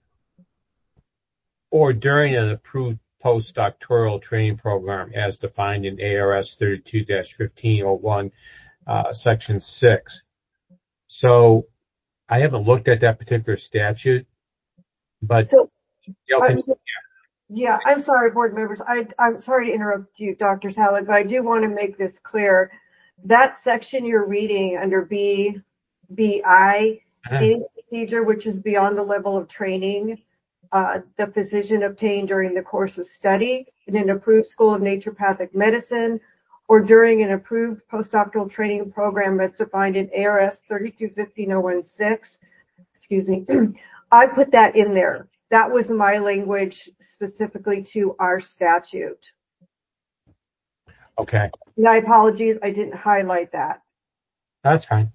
or during an approved postdoctoral training program as defined in A R S thirty-two dash fifteen oh one, uh, section six. So I haven't looked at that particular statute, but So, Gail, uh, can, yeah. yeah, I'm sorry, board members. I, I'm sorry to interrupt you, Doctor Salek, but I do want to make this clear. That section you're reading under B, B I Uh-huh. Any procedure which is beyond the level of training uh, the physician obtained during the course of study in an approved school of naturopathic medicine or during an approved postdoctoral training program as defined in A R S thirty-two fifteen oh sixteen. Excuse me. I put that in there. That was my language specifically to our statute. Okay. My apologies, I didn't highlight that. That's fine.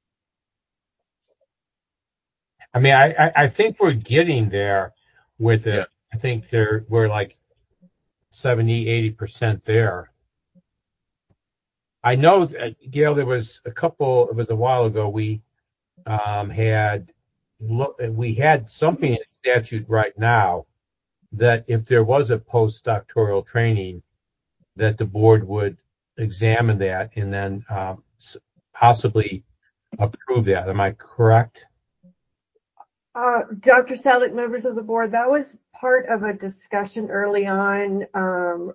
I mean, I, I, I think we're getting there with it. Yeah. I think there we're like seventy, eighty percent there. I know that, Gail, there was a couple, it was a while ago, we um, had we had something in the statute right now that if there was a postdoctoral training, that the board would examine that and then um, possibly approve that. Am I correct? Uh, Doctor Salik, members of the board, that was part of a discussion early on um,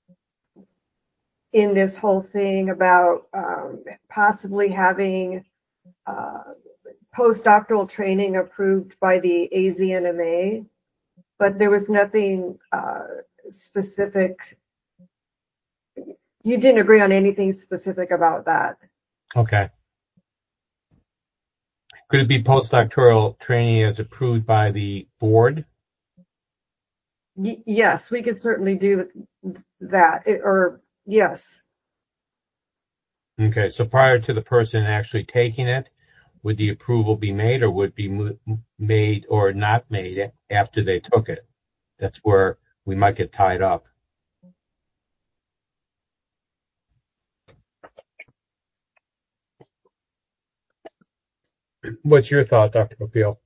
in this whole thing about um, possibly having uh, postdoctoral training approved by the A Z N M A, but there was nothing uh, specific. You didn't agree on anything specific about that. Okay. Could it be postdoctoral training as approved by the board? Y- yes, we could certainly do that, it, or yes. Okay, so prior to the person actually taking it, would the approval be made or would be made or not made after they took it? That's where we might get tied up. What's your thought, Doctor Popeil?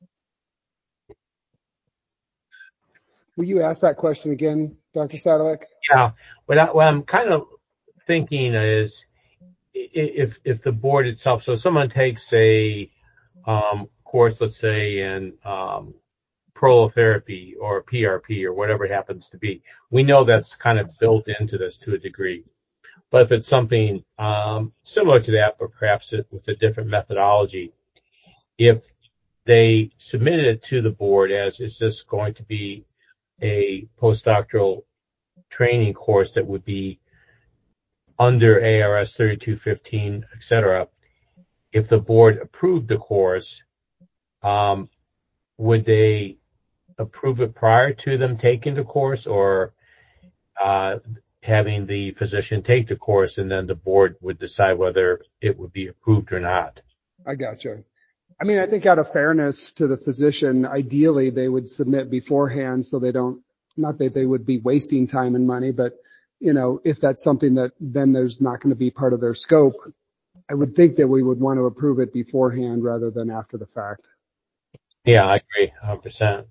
Will you ask that question again, Doctor Sadalek? Yeah, what, I, what I'm kind of thinking is if if the board itself, so someone takes a um, course, let's say in um, prolotherapy or P R P or whatever it happens to be, we know that's kind of built into this to a degree. But if it's something um, similar to that, but perhaps it, with a different methodology, if they submitted it to the board as, is this going to be a postdoctoral training course that would be under A R S thirty-two fifteen, et cetera, if the board approved the course, um, would they approve it prior to them taking the course or uh, having the physician take the course and then the board would decide whether it would be approved or not? I gotcha. I mean, I think out of fairness to the physician, ideally they would submit beforehand so they don't, not that they would be wasting time and money, but, you know, if that's something that then there's not going to be part of their scope, I would think that we would want to approve it beforehand rather than after the fact. Yeah, I agree one hundred percent.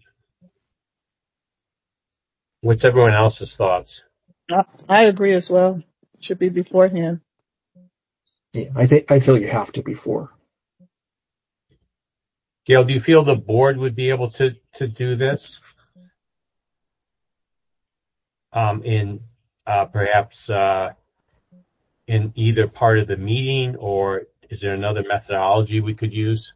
What's everyone else's thoughts? I, I agree as well. Should be beforehand. Yeah, I think I feel you have to before. Gail, do you feel the board would be able to, to do this? Um, in, uh, perhaps, uh, in either part of the meeting, or is there another methodology we could use?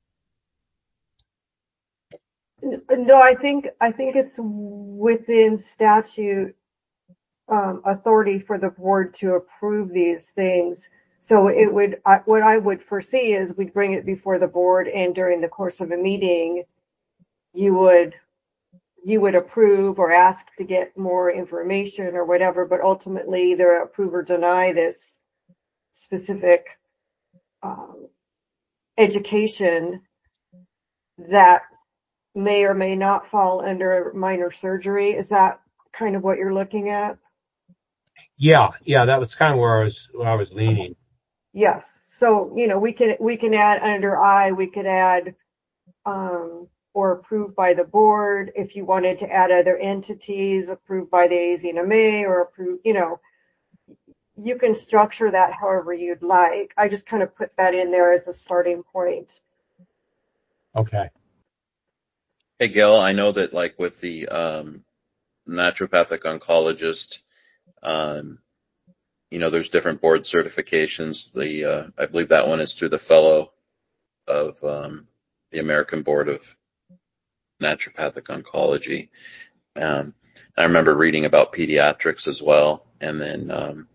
No, I think I think it's within statute um, authority for the board to approve these things. So it would, I, what I would foresee is we'd bring it before the board, and during the course of a meeting, you would you would approve or ask to get more information or whatever. But ultimately, either approve or deny this specific um, education that may or may not fall under minor surgery. Is that kind of what you're looking at? Yeah, yeah, that was kind of where I was, where I was leaning. Yes. So, you know, we can, we can add under I, we could add, um, or approved by the board. If you wanted to add other entities, approved by the A Z N M A or approved, you know, you can structure that however you'd like. I just kind of put that in there as a starting point. Okay. Hey, Gail, I know that like with the um, naturopathic oncologist, um, you know, there's different board certifications. The uh, I believe that one is through the fellow of um, the American Board of Naturopathic Oncology. Um, I remember reading about pediatrics as well, and then um,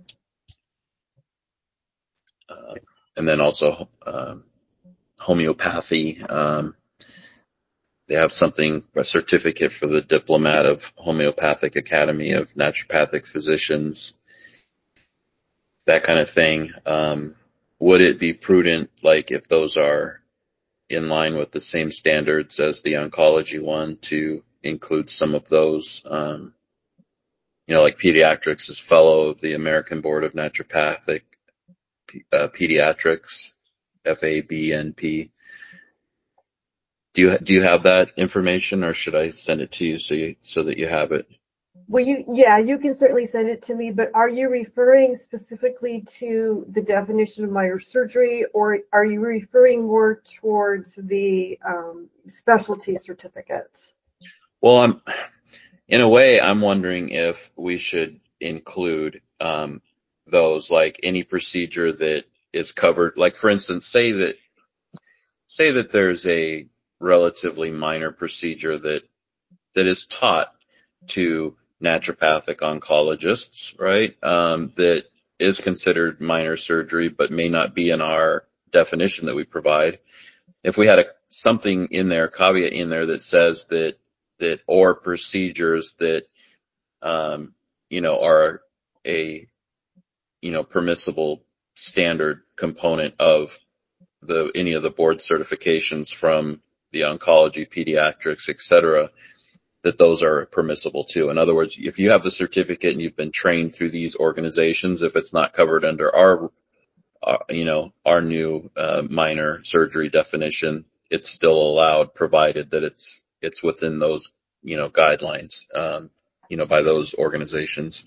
uh, and then also um, homeopathy. Um, they have something, a certificate for the Diplomat of Homeopathic Academy of Naturopathic Physicians, that kind of thing. Um, would it be prudent, like if those are in line with the same standards as the oncology one, to include some of those? Um, you know, like pediatrics is fellow of the American Board of Naturopathic uh, Pediatrics, F A B N P. Do you do you have that information, or should I send it to you so you, so that you have it? Well, you, yeah, you can certainly send it to me, but are you referring specifically to the definition of minor surgery, or are you referring more towards the um, specialty certificates? Well, I'm in a way I'm wondering if we should include um, those, like any procedure that is covered. Like for instance, say that say that there's a relatively minor procedure that that is taught to naturopathic oncologists, right? Um, that is considered minor surgery, but may not be in our definition that we provide. If we had a, something in there, caveat in there that says that, that, or procedures that, um, you know, are a, you know, permissible standard component of the, any of the board certifications from the oncology, pediatrics, et cetera, that those are permissible too. In other words, if you have the certificate and you've been trained through these organizations, if it's not covered under our, uh, you know, our new uh, minor surgery definition, it's still allowed, provided that it's it's within those, you know, guidelines, um, you know, by those organizations.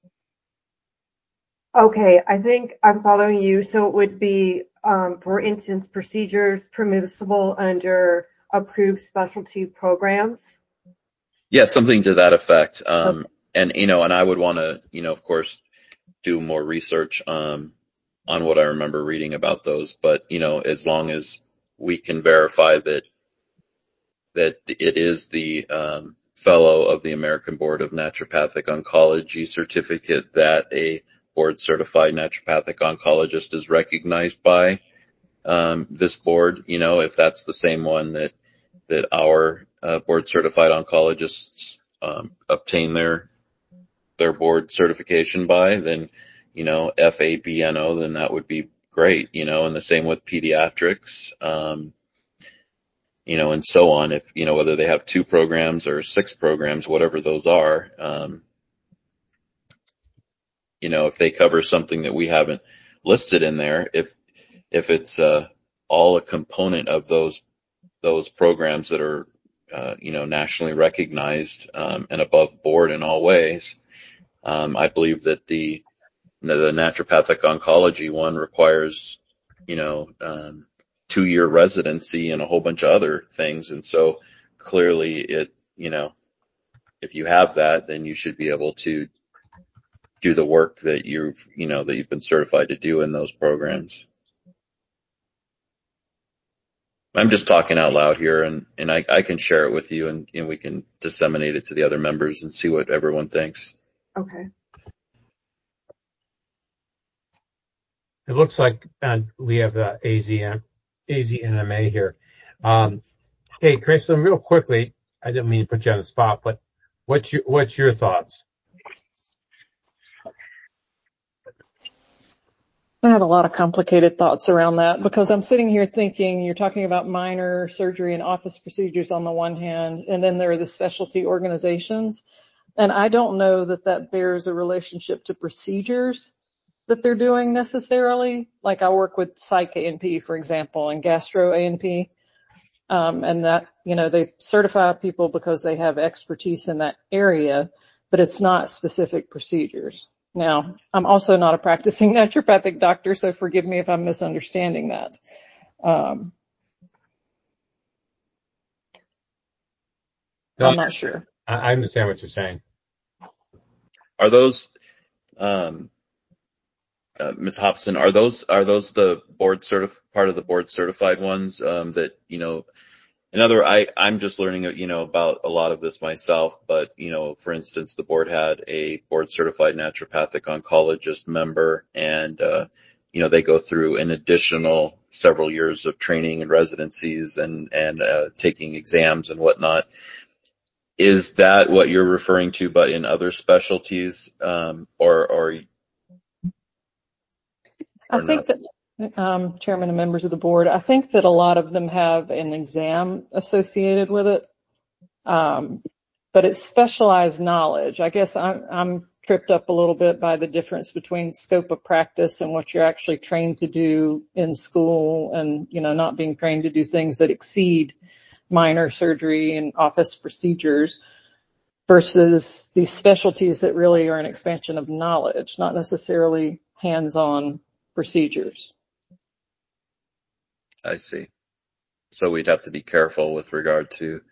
Okay, I think I'm following you. So it would be, um, for instance, procedures permissible under approved specialty programs. Yeah, something to that effect. Um, Okay. and you know, and I would want to, you know, of course, do more research um, on what I remember reading about those. But you know, as long as we can verify that that it is the um, fellow of the American Board of Naturopathic Oncology certificate that a board certified naturopathic oncologist is recognized by um, this board, you know, if that's the same one that that our uh, board certified oncologists um, obtain their their board certification by, then, you know, F A B N O, then that would be great, you know, and the same with pediatrics, um, you know, and so on. If, you know, whether they have two programs or six programs, whatever those are, um, you know, if they cover something that we haven't listed in there, if, if it's, uh, all a component of those, those programs that are, uh, you know, nationally recognized, um, and above board in all ways, um, I believe that the, the naturopathic oncology one requires, you know, um, two year residency and a whole bunch of other things. And so clearly it, you know, if you have that, then you should be able to do the work that you've, you know, that you've been certified to do in those programs. I'm just talking out loud here, and, and I, I can share it with you, and, and we can disseminate it to the other members and see what everyone thinks. Okay. It looks like uh, we have uh, A Z M, A Z N M A here. Um, hey, Kristen, real quickly, I didn't mean to put you on the spot, but what's your what's your thoughts? I have a lot of complicated thoughts around that because I'm sitting here thinking you're talking about minor surgery and office procedures on the one hand, and then there are the specialty organizations. And I don't know that that bears a relationship to procedures that they're doing necessarily. Like I work with Psych A N P, for example, and Gastro A N P. Um, and that, you know, they certify people because they have expertise in that area, but it's not specific procedures. Now, I'm also not a practicing naturopathic doctor, so forgive me if I'm misunderstanding that. Um, No, I'm not sure. I understand what you're saying. Are those, um, uh, Miz Hobson, are those are those the board certif- part of the board certified ones um, that you know? Another, I I'm just learning you know about a lot of this myself, but you know, for instance, the board had a board certified naturopathic oncologist member, and uh, you know they go through an additional several years of training and residencies and and uh, taking exams and whatnot. Is that what you're referring to, but in other specialties, um, or or? I think that, um, Chairman and members of the board, I think that a lot of them have an exam associated with it, um, but it's specialized knowledge. I guess I'm, I'm tripped up a little bit by the difference between scope of practice and what you're actually trained to do in school, and you know, not being trained to do things that exceed minor surgery and office procedures, versus these specialties that really are an expansion of knowledge, not necessarily hands-on procedures. I see. So we'd have to be careful with regard to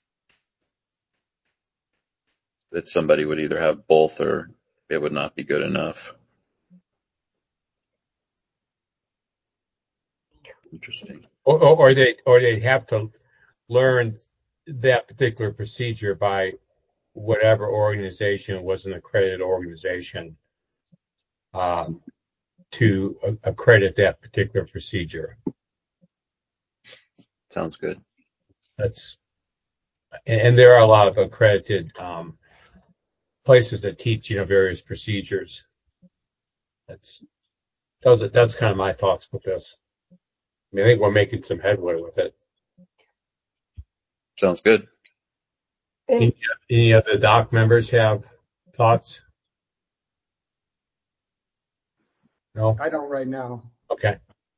that somebody would either have both or it would not be good enough. Interesting. Or, or, or they or they have to learn that particular procedure by whatever organization was an accredited organization uh, to accredit that particular procedure. Sounds good. That's and there are a lot of accredited um, places that teach, you know, various procedures. That's those. That's kind of my thoughts with this. I mean, I think we're making some headway with it. Sounds good. Any, any other doc members have thoughts? No, I don't right now. Okay.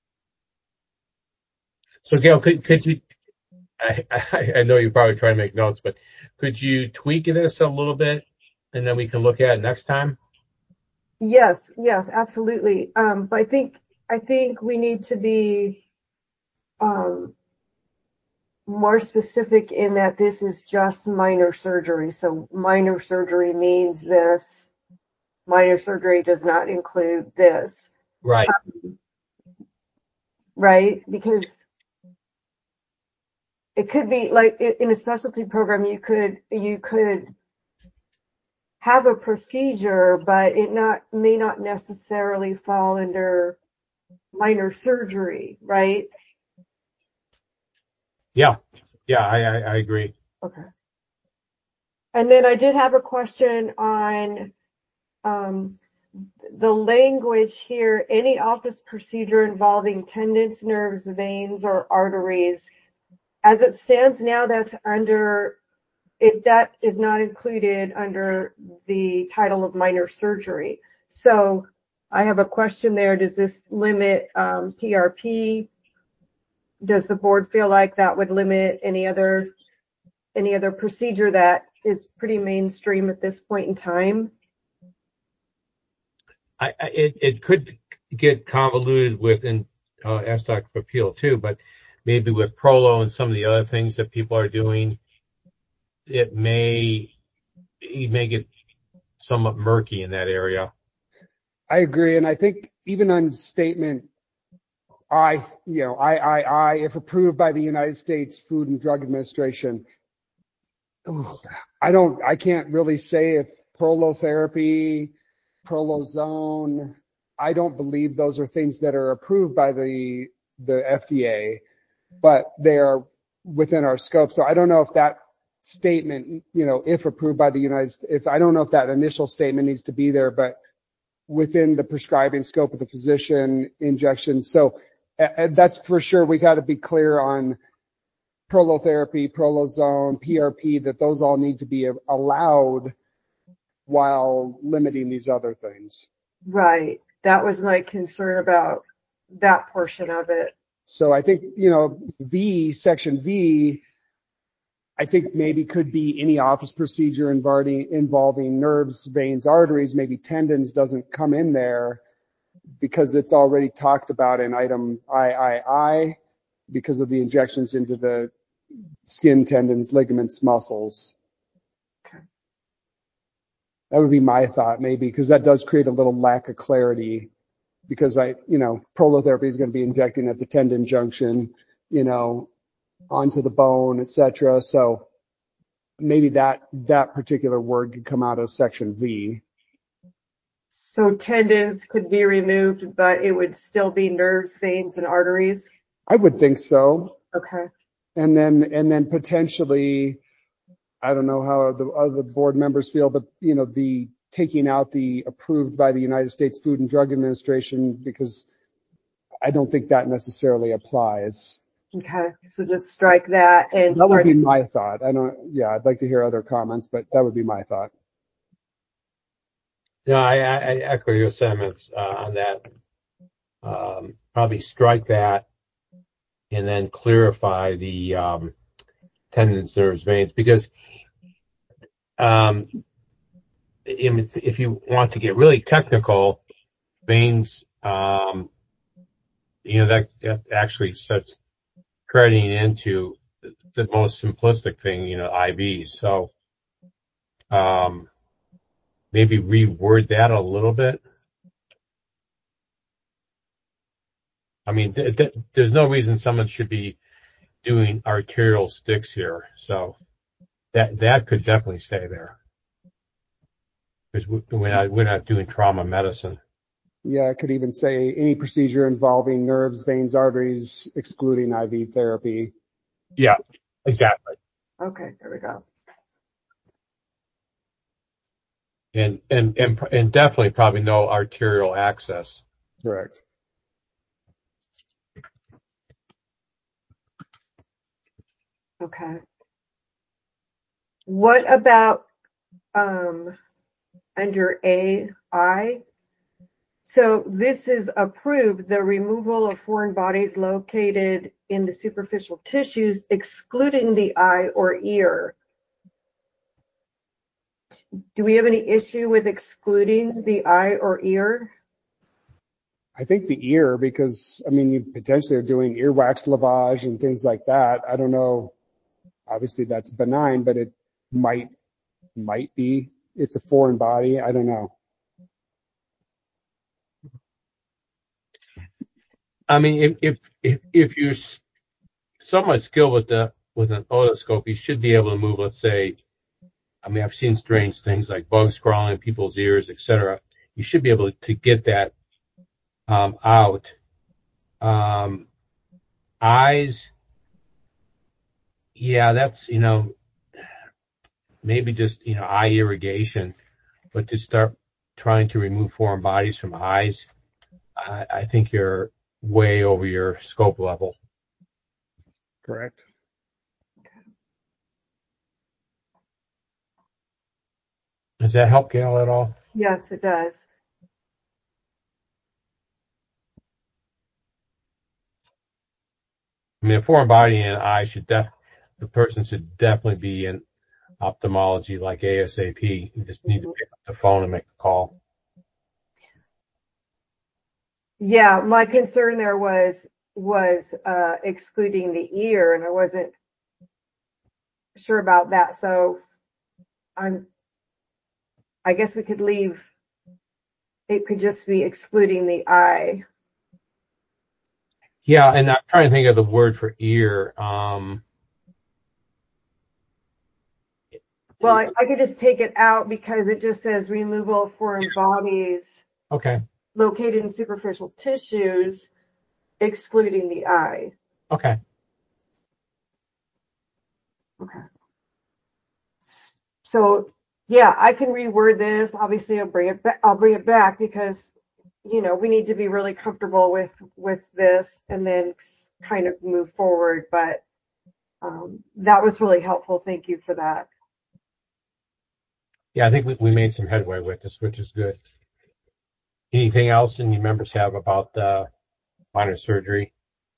So, Gail, could could you? I, I I know you're probably trying to make notes, but could you tweak this a little bit, and then we can look at it next time? Yes, yes, absolutely. Um, but I think I think we need to be um, more specific in that this is just minor surgery. So minor surgery means this. Minor surgery does not include this. Right. Um, right? Because it could be like in a specialty program, you could you could have a procedure, but it not may not necessarily fall under minor surgery, right? Yeah. Yeah, I, I, I agree. Okay. And then I did have a question on um, the language here. Any office procedure involving tendons, nerves, veins, or arteries. As it stands now, that's under it. That is not included under the title of minor surgery. So I have a question there. Does this limit um, P R P? Does the board feel like that would limit any other any other procedure that is pretty mainstream at this point in time? I, I it, it could get convoluted with, and uh, ask Doctor Papil too, but maybe with Prolo and some of the other things that people are doing, it may it may get somewhat murky in that area. I agree, and I think even on statement I, you know, I, I, I, if approved by the United States Food and Drug Administration, ooh, I don't, I can't really say if prolotherapy, prolozone, I don't believe those are things that are approved by the, the F D A, but they are within our scope. So I don't know if that statement, you know, if approved by the United States, if I don't know if that initial statement needs to be there, but within the prescribing scope of the physician injection. So uh, that's for sure. We got to be clear on prolotherapy, prolozone, P R P, that those all need to be allowed while limiting these other things. Right. That was my concern about that portion of it. So I think, you know, V, section V, I think maybe could be any office procedure involving, involving nerves, veins, arteries, maybe tendons doesn't come in there because it's already talked about in item I I I because of the injections into the skin, tendons, ligaments, muscles. Okay. That would be my thought maybe, because that does create a little lack of clarity because I, you know, prolotherapy is going to be injecting at the tendon junction, you know, onto the bone, et cetera. So maybe that, that particular word could come out of section V. So tendons could be removed, but it would still be nerves, veins, and arteries? I would think so. Okay. And then, and then potentially, I don't know how the other board members feel, but, you know, the taking out the approved by the United States Food and Drug Administration, because I don't think that necessarily applies. Okay. So just strike that. And That would strike- be my thought. I don't, yeah, I'd like to hear other comments, but that would be my thought. No, I, I echo your sentiments uh, on that. Um, probably strike that and then clarify the um, tendons, nerves, veins, because um, if, if you want to get really technical, veins, um, you know, that, that actually starts treading into the most simplistic thing, you know, I Vs. So um, maybe reword that a little bit. I mean, th- th- there's no reason someone should be doing arterial sticks here. So that that could definitely stay there, because we're not we're not doing trauma medicine. Yeah, I could even say any procedure involving nerves, veins, arteries, excluding I V therapy. Yeah, exactly. Okay, there we go. And and and and definitely probably no arterial access. Correct. Okay. What about um, under A I? So this is approved, the removal of foreign bodies located in the superficial tissues, excluding the eye or ear. Do we have any issue with excluding the eye or ear? I think the ear, because, I mean, you potentially are doing earwax lavage and things like that. I don't know. Obviously, that's benign, but it might might be. It's a foreign body. I don't know. I mean, if if if, if you're somewhat skilled with the with an otoscope, you should be able to move. Let's say, I mean, I've seen strange things like bugs crawling in people's ears, et cetera. You should be able to get that um, out. Um, eyes, yeah, that's, you know, maybe just, you know, eye irrigation, but to start trying to remove foreign bodies from eyes, I, I think you're way over your scope level. Correct. Does that help, Gail, at all? Yes, it does. I mean, a foreign body in an eye should def, the person should definitely be in ophthalmology like ASAP. You just need to pick up the phone and make a call. Yeah, my concern there was was uh, excluding the ear, and I wasn't sure about that. So I'm, I guess we could leave. It could just be excluding the eye. Yeah, and I'm trying to think of the word for ear. Um, Well, I, I could just take it out because it just says removal of foreign bodies okay. located in superficial tissues, excluding the eye. Okay. Okay. So yeah, I can reword this. Obviously, I'll bring it back. I'll bring it back because, you know, we need to be really comfortable with with this and then kind of move forward. But um, that was really helpful. Thank you for that. Yeah, I think we, we made some headway with this, which is good. Anything else any members have about uh, minor surgery?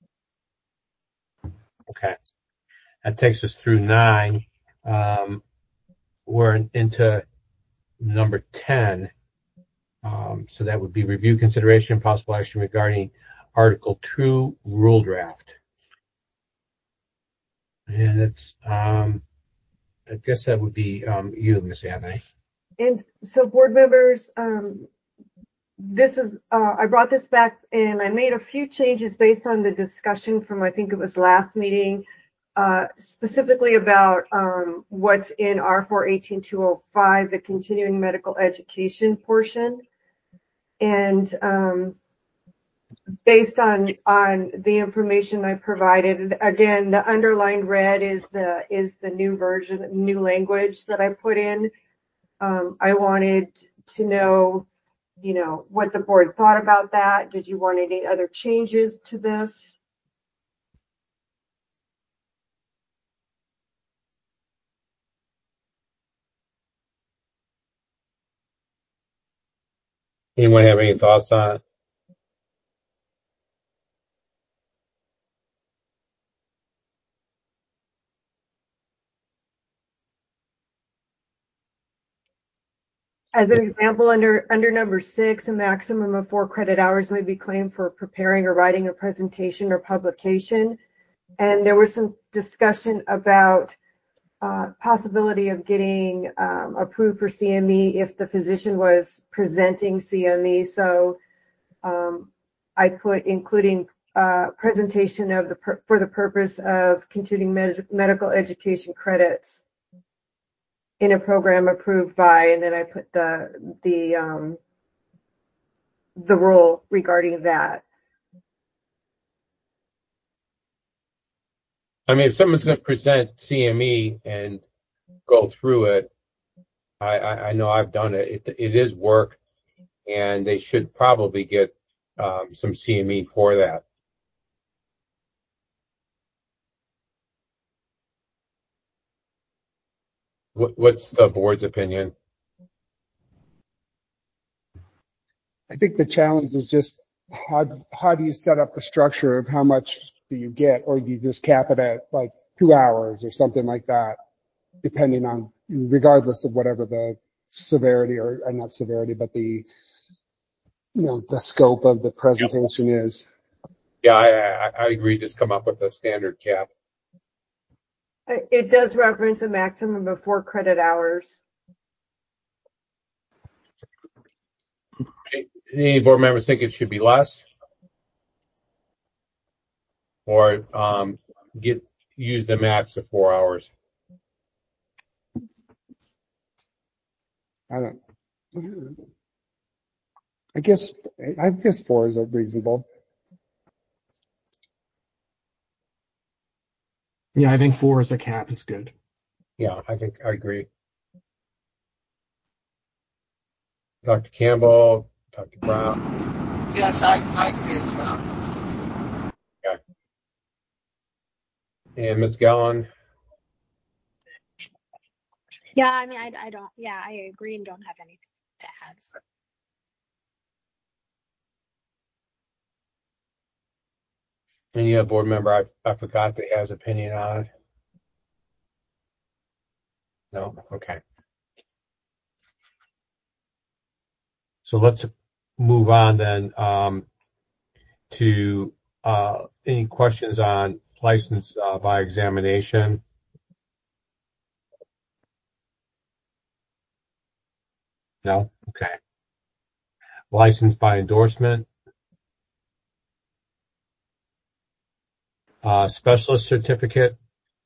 Okay. That takes us through nine. Um, we're into number ten. Um, so that would be review, consideration, possible action regarding Article two rule draft. And it's, um, I guess that would be um, you, Miz Anthony. And so board members, um, this is, uh, I brought this back and I made a few changes based on the discussion from, I think it was last meeting, uh, specifically about um, what's in R four eighteen two oh five, the continuing medical education portion. And um, based on, on the information I provided, again, the underlined red is the, is the new version, new language that I put in. Um, I wanted to know, you know, what the board thought about that. Did you want any other changes to this? Anyone have any thoughts on it? As an example, under under number six, a maximum of four credit hours may be claimed for preparing or writing a presentation or publication. And there was some discussion about uh, possibility of getting um, approved for C M E if the physician was presenting C M E. So um, I put including uh, presentation of the per- for the purpose of continuing med- medical education credits in a program approved by, and then I put the the um, the rule regarding that. I mean, if someone's going to present C M E and go through it, I, I, I know I've done it. It, it is work, and they should probably get um, some C M E for that. What, what's the board's opinion? I think the challenge is just how how do you set up the structure of how much do you get, or do you just cap it at like two hours or something like that, depending on, regardless of whatever the severity or, or not severity, but the, you know, the scope of the presentation is. Yeah, I, I, I agree. Just come up with a standard cap. It does reference a maximum of four credit hours. Any board members think it should be less, or um, get use the max of four hours? I don't. I guess I guess four is reasonable. Yeah, I think four as a cap is good. Yeah, I think I agree. Doctor Campbell, Doctor Brown. Yes, I, I agree as well. Okay. And Miz Gallon. Yeah, I mean, I, I don't, yeah, I agree and don't have anything to add. Any other board member I, I forgot that has opinion on it? No? Okay. So let's move on then um, to uh, any questions on license uh, by examination. No? Okay. License by endorsement. Uh, specialist certificate.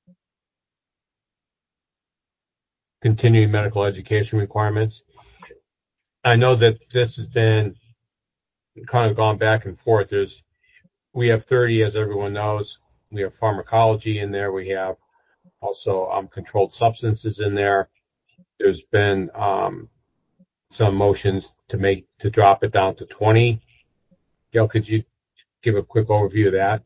Continuing medical education requirements. I know that this has been kind of gone back and forth. There's, we have thirty, as everyone knows. We have pharmacology in there. We have also um, controlled substances in there. There's been um, some motions to make to drop it down to twenty. Gail, could you give a quick overview of that?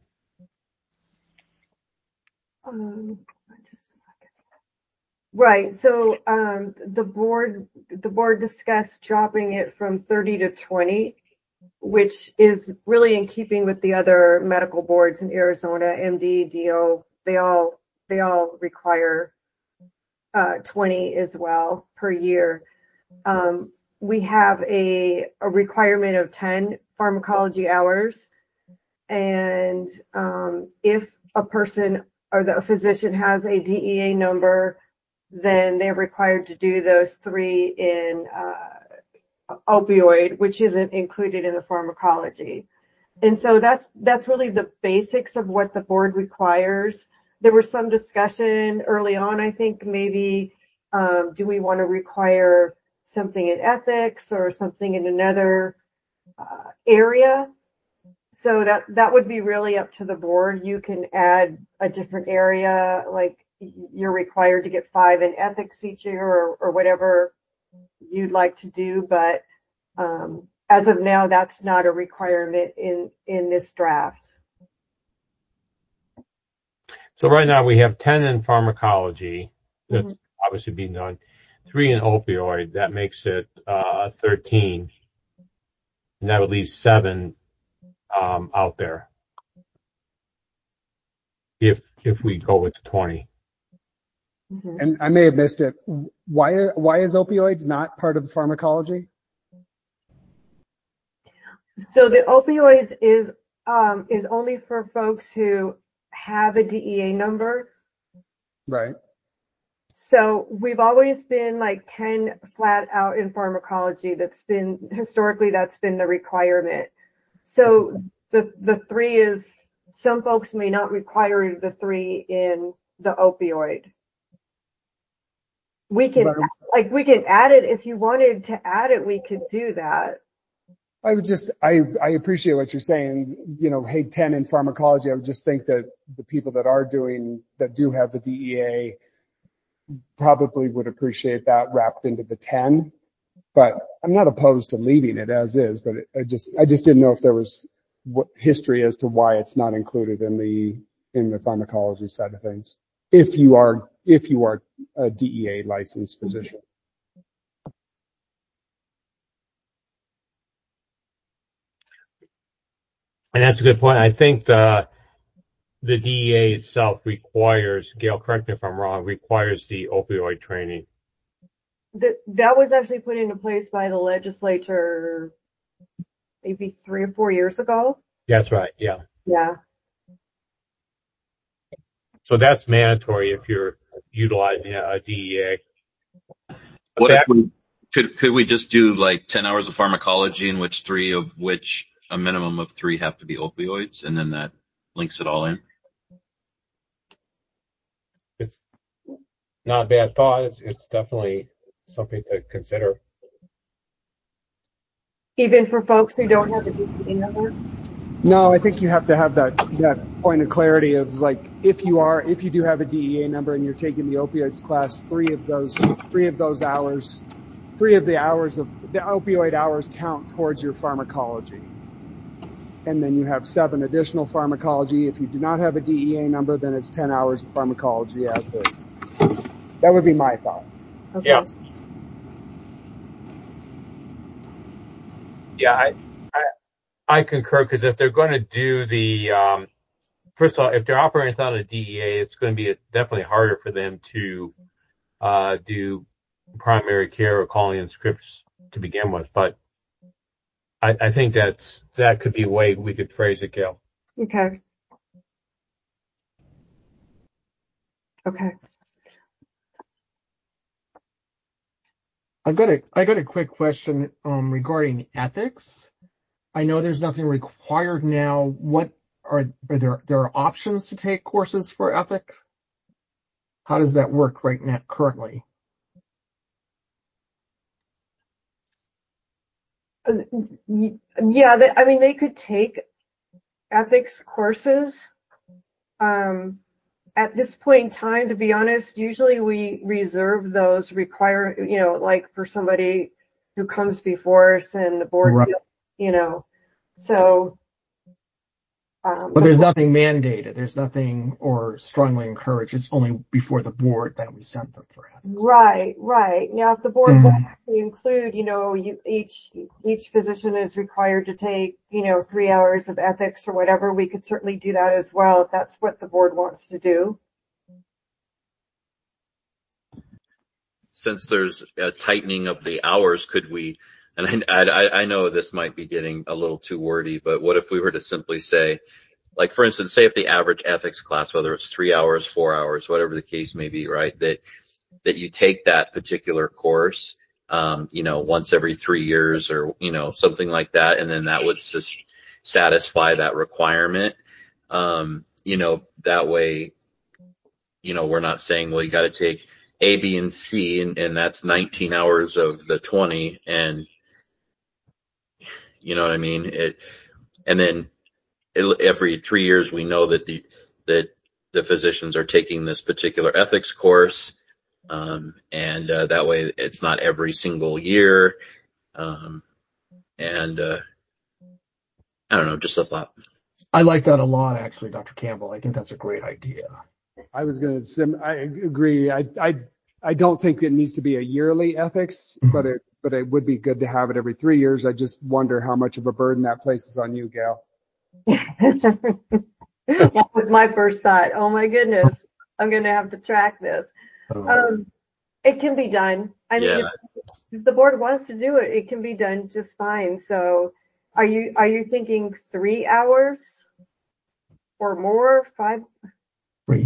Um, just a second. Right. So um, the board the board discussed dropping it from thirty to twenty, which is really in keeping with the other medical boards in Arizona, M D, D O. They all they all require uh, twenty as well per year. Um, we have a, a requirement of ten pharmacology hours, and um, if a person or the a physician has a D E A number, then they're required to do those three in uh, opioid, which isn't included in the pharmacology. And so that's, that's really the basics of what the board requires. There was some discussion early on, I think maybe, um, do we want to require something in ethics or something in another uh, area? So that, that would be really up to the board. You can add a different area, like you're required to get five in ethics each year or, or whatever you'd like to do. But um, as of now, that's not a requirement in, in this draft. So right now we have ten in pharmacology. That's Mm-hmm. obviously being done. Three in opioid. That makes it uh, thirteen. And that would leave seven um, out there if if we go with the twenty. Mm-hmm. And I may have missed it. Why why is opioids not part of pharmacology? So the opioids is um, is only for folks who have a D E A number. Right. So we've always been like ten flat out in pharmacology. That's been historically that's been the requirement. So the the three is some folks may not require the three in the opioid. We can But like we can add it if you wanted to add it. We could do that. I would just, I, I appreciate what you're saying. You know, hey, ten in pharmacology. I would just think that the people that are doing, that do have the D E A probably would appreciate that wrapped into the ten. But I'm not opposed to leaving it as is, but it, I just, I just didn't know if there was what history as to why it's not included in the, in the pharmacology side of things. If you are, if you are a D E A licensed physician. And that's a good point. I think the the D E A itself requires, Gail, correct me if I'm wrong, requires the opioid training. That that was actually put into place by the legislature maybe three or four years ago. That's right. Yeah. Yeah. So that's mandatory if you're utilizing a D E A. What Back, if we could could we just do like ten hours of pharmacology, in which three of which a minimum of three have to be opioids, and then that links it all in? It's not a bad thought. It's, it's definitely something to consider. Even for folks who don't have a D E A number? No, I think you have to have that, that point of clarity of like, if you are, if you do have a D E A number and you're taking the opioids class, three of those, three of those hours, three of the hours of the opioid hours count towards your pharmacology. And then you have seven additional pharmacology. If you do not have a D E A number, then it's ten hours of pharmacology as is. That would be my thought. Okay. Yeah. Yeah, I, I, I concur, because if they're going to do the, um, first of all, if they're operating without a D E A, it's going to be definitely harder for them to uh, do primary care or calling in scripts to begin with. But I, I think that's that could be a way we could phrase it, Gail. Okay. Okay. I got a I got a quick question um, regarding ethics. I know there's nothing required now. What are are there there are options to take courses for ethics? How does that work right now currently? Yeah, they, I mean, they could take ethics courses. Um, at this point in time, to be honest, usually we reserve those require, you know, like for somebody who comes before us and the board Right. feels, you know, so. Um, But there's nothing mandated. There's nothing or strongly encouraged. It's only before the board that we send them for ethics. Right, right. Now, if the board Mm. wants to include, you know, you, each each physician is required to take, you know, three hours of ethics or whatever, we could certainly do that as well if that's what the board wants to do. Since there's a tightening of the hours, could we, and I, I, I know this might be getting a little too wordy, but what if we were to simply say, like, for instance, say if the average ethics class, whether it's three hours, four hours, whatever the case may be, right, that, that you take that particular course um, you know, once every three years or, you know, something like that. And then that would s- satisfy that requirement. Um, you know, that way, you know, we're not saying, well, you got to take A, B, and C, and, and that's nineteen hours of the twenty. And you know what I mean? It, and then it, every three years, we know that the, that the physicians are taking this particular ethics course. Um, and, uh, that way it's not every single year. Um, and, uh, I don't know, just a thought. I like that a lot, actually, Doctor Campbell. I think that's a great idea. I was going to, I agree. I, I, I don't think it needs to be a yearly ethics, Mhm. but it, but it would be good to have it every three years. I just wonder how much of a burden that places on you, Gail. That was my first thought. Oh my goodness, I'm going to have to track this. Oh. Um, it can be done. I mean, Yeah. if, if the board wants to do it, it can be done just fine. So are you, are you thinking three hours or more? Five? Three.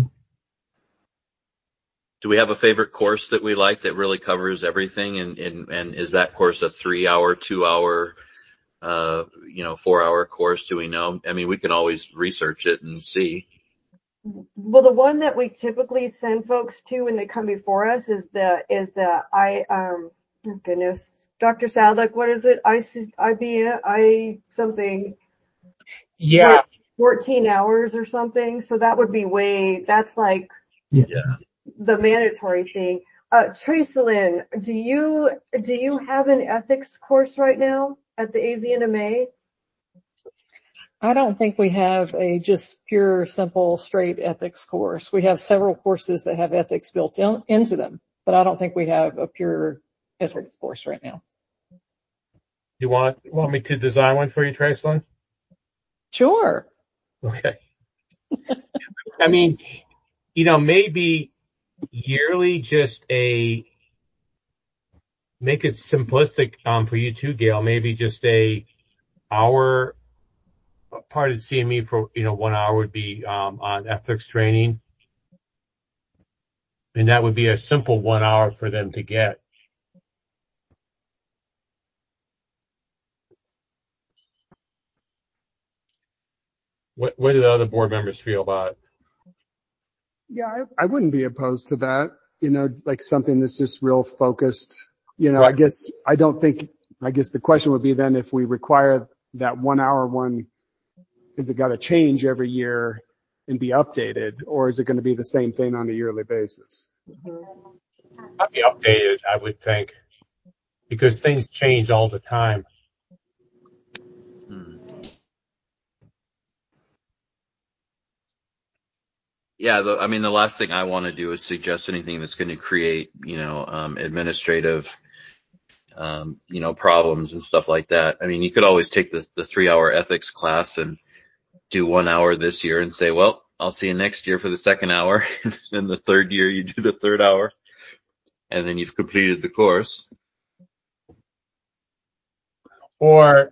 Do we have a favorite course that we like that really covers everything? And, and, and is that course a three hour, two hour, uh, you know, four hour course? Do we know? I mean, we can always research it and see. Well, the one that we typically send folks to when they come before us is the, is the, I, um, oh goodness, Doctor Sadlik, what is it? I, I B, I something. Yeah. fourteen hours or something. So that would be way, that's like Yeah. the mandatory thing. Uh, Tracelyn, do you, do you have an ethics course right now at the A Z N M A? I don't think we have a just pure, simple, straight ethics course. We have several courses that have ethics built in, into them, but I don't think we have a pure ethics course right now. You want want me to design one for you, Tracelyn? Sure. Okay. I mean, you know, maybe yearly, just a make it simplistic um, for you too, Gail. Maybe just a hour part of C M E for you know one hour would be um, on ethics training, and that would be a simple one hour for them to get. What what do the other board members feel about it? Yeah, I, I wouldn't be opposed to that. You know, like something that's just real focused. You know, Right. I guess I don't think, I guess the question would be then if we require that one hour one, is it got to change every year and be updated, or is it going to be the same thing on a yearly basis? I'd be updated, I would think, because things change all the time. Hmm. Yeah, the, I mean, the last thing I want to do is suggest anything that's going to create, you know, um, administrative, um, you know, problems and stuff like that. I mean, you could always take the, the three hour ethics class and do one hour this year and say, well, I'll see you next year for the second hour. Then the third year you do the third hour, and then you've completed the course. Or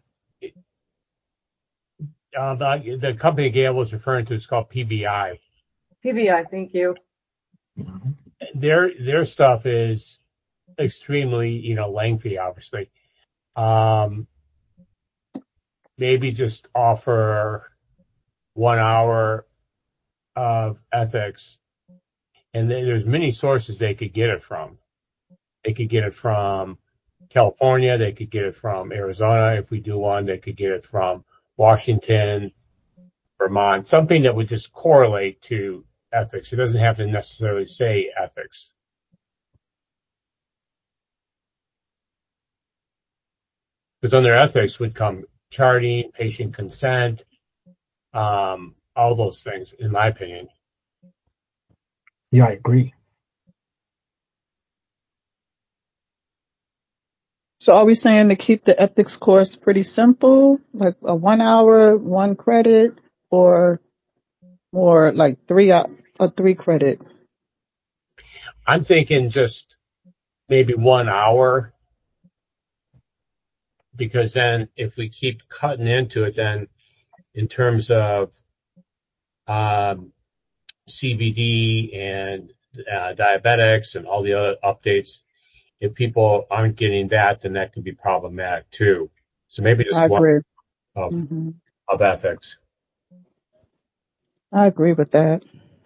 uh, the, the company Gail was referring to is called P B I. P B I, thank you. Their their stuff is extremely, you know, lengthy, obviously. Um, maybe just offer one hour of ethics, and then there's many sources they could get it from. They could get it from California. They could get it from Arizona. If we do one, they could get it from Washington, Vermont, something that would just correlate to ethics. It doesn't have to necessarily say ethics. Because under ethics would come charting, patient consent, um, all those things, in my opinion. Yeah, I agree. So are we saying to keep the ethics course pretty simple, like a one hour, one credit, or more like three, a three credit? I'm thinking just maybe one hour, because then if we keep cutting into it, then in terms of um, C B D and uh, diabetics and all the other updates, if people aren't getting that, then that could be problematic too. So maybe just I one agree. of, hmm of ethics. I agree with that.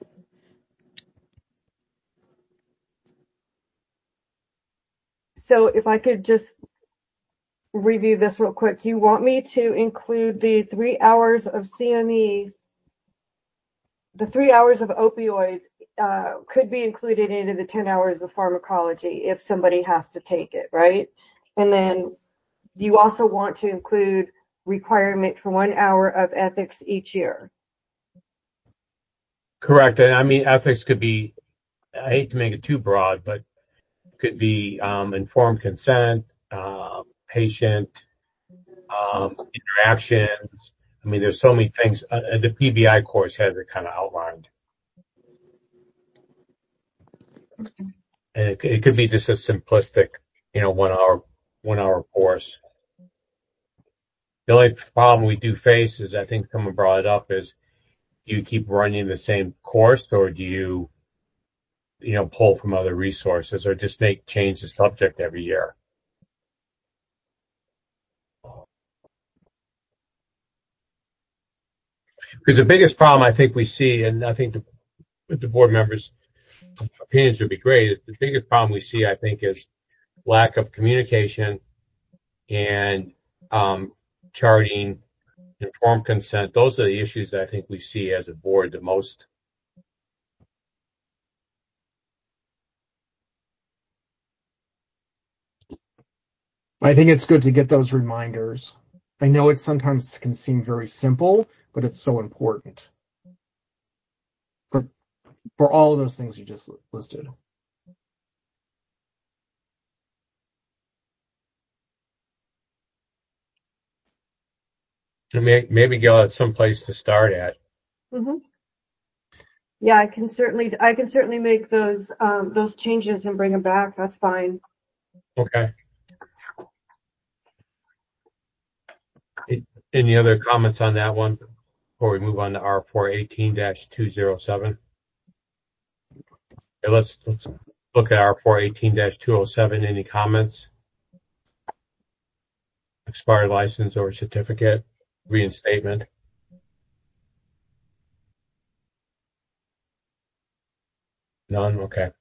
So if I could just review this real quick, you want me to include the three hours of C M E, the three hours of opioids uh, could be included into the ten hours of pharmacology if somebody has to take it, right? And then you also want to include requirement for one hour of ethics each year. Correct. And I mean, ethics could be, I hate to make it too broad, but could be um, informed consent, uh, patient um, interactions. I mean, there's so many things. Uh, the P B I course has it kind of outlined. And it, it could be just a simplistic, you know, one hour, one hour course. The only problem we do face is, I think someone brought it up, is do you keep running the same course, or do you, you know, pull from other resources, or just make change the subject every year? Because the biggest problem I think we see, and I think the, the board members' opinions would be great, the biggest problem we see, I think, is lack of communication and um, charting, informed consent. Those are the issues that I think we see as a board the most. I think it's good to get those reminders. I know it sometimes can seem very simple, but it's so important for for all of those things you just listed. Maybe Gail had some place to start at. Mm-hmm. Yeah, I can certainly, I can certainly make those, um, those changes and bring them back. That's fine. Okay. Any other comments on that one before we move on to R four eighteen dash two oh seven? Okay, let's, let's look at R four eighteen dash two oh seven. Any comments? Expired license or certificate, reinstatement. None. Okay.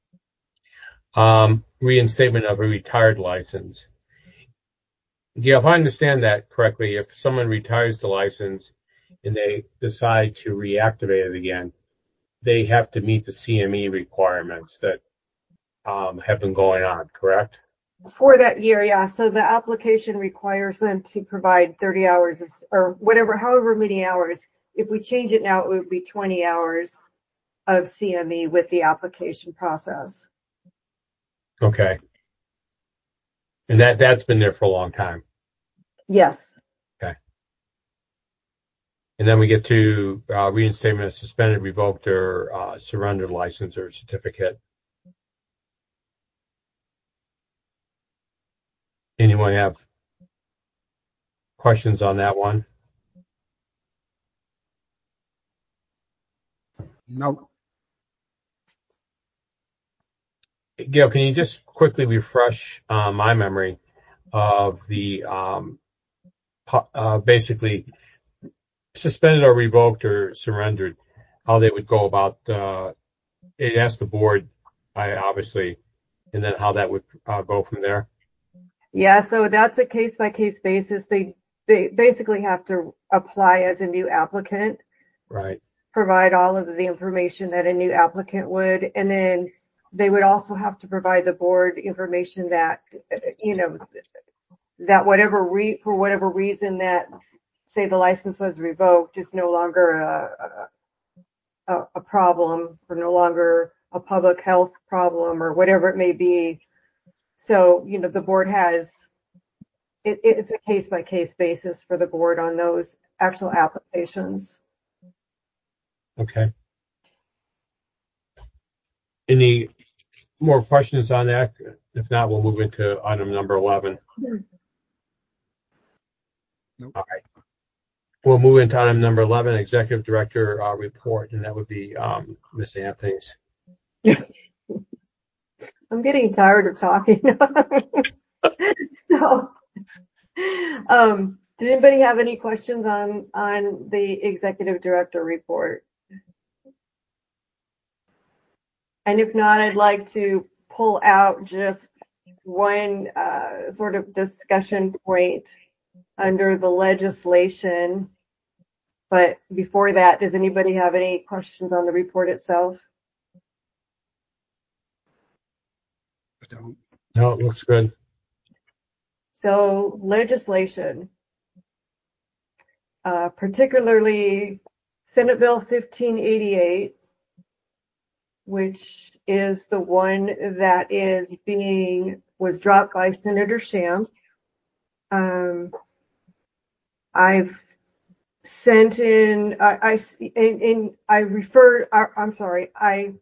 Um, reinstatement of a retired license. Yeah, if I understand that correctly, if someone retires the license and they decide to reactivate it again, they have to meet the C M E requirements that um, have been going on, correct? For that year, yeah. So the application requires them to provide thirty hours of, or whatever, however many hours. If we change it now, it would be twenty hours of C M E with the application process. Okay. And that, that's been there for a long time. Yes. Okay. And then we get to uh, reinstatement of suspended, revoked, or uh, surrendered license or certificate. Anyone have questions on that one? No. Gail, can you just quickly refresh uh, my memory of the um, uh, basically suspended or revoked or surrendered, how they would go about uh, it? Asked the board, I obviously, and then how that would uh, go from there. Yeah. So that's a case by case basis. They, they basically have to apply as a new applicant. Right. Provide all of the information that a new applicant would, and then they would also have to provide the board information that, you know, that whatever re, for whatever reason that, say the license was revoked, is no longer a, a, a problem, or no longer a public health problem, or whatever it may be. So, you know, the board has, it, it's a case by case basis for the board on those actual applications. Okay. Any more questions on that? If not, we'll move into item number eleven. Nope. All right. We'll move into item number eleven, Executive Director uh, report, and that would be um, Miz Anthony's. I'm getting tired of talking. So, um, did anybody have any questions on, on the executive director report? And if not, I'd like to pull out just one uh, sort of discussion point under the legislation. But before that, does anybody have any questions on the report itself? I don't. No, it looks good. So legislation, uh, particularly Senate Bill fifteen eighty-eight, which is the one that is being, was dropped by Senator Shamp. Um, I've sent in, I, I, in, in, I referred, I, I'm sorry, I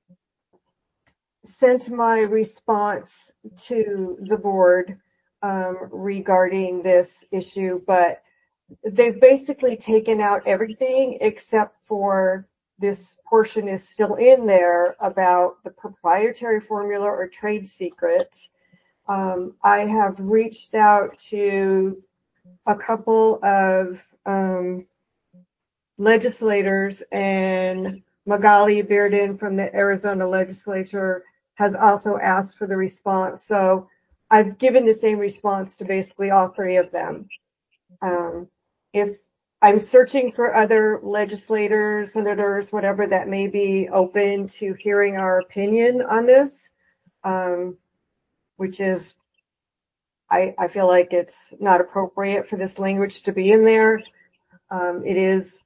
sent my response to the board um, regarding this issue, but they've basically taken out everything except for this portion is still in there about the proprietary formula or trade secrets. Um, I have reached out to a couple of um, legislators, and Magali Bearden from the Arizona legislature has also asked for the response. So I've given the same response to basically all three of them. Um, if I'm searching for other legislators, senators, whatever that may be open to hearing our opinion on this, um, which is, I, I feel like it's not appropriate for this language to be in there. Um, it is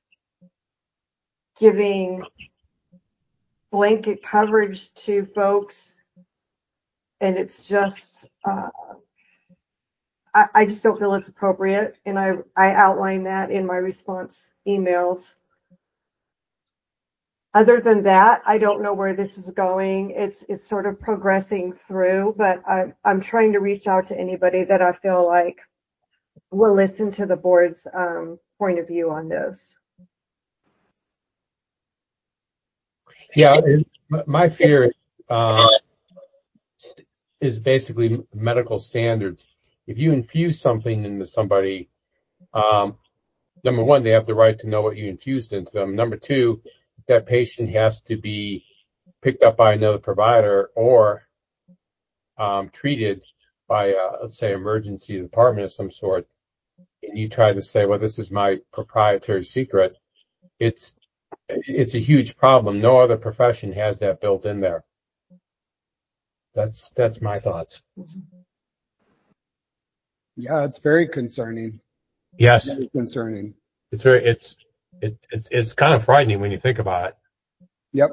giving blanket coverage to folks, and it's just, uh, I, I just don't feel it's appropriate, and I, I outline that in my response emails. Other than that, I don't know where this is going. It's it's sort of progressing through, but I'm I'm trying to reach out to anybody that I feel like will listen to the board's um, point of view on this. Yeah, it, my fear uh, is basically medical standards. If you infuse something into somebody, um, number one, they have the right to know what you infused into them. Number two, that patient has to be picked up by another provider or um, treated by, a, let's say, emergency department of some sort, and you try to say, well, this is my proprietary secret, it's it's a huge problem. No other profession has that built in there. That's that's my thoughts. Yeah, it's very concerning. Yes, Very concerning. it's very it's it, it's it's kind of frightening when you think about it. Yep.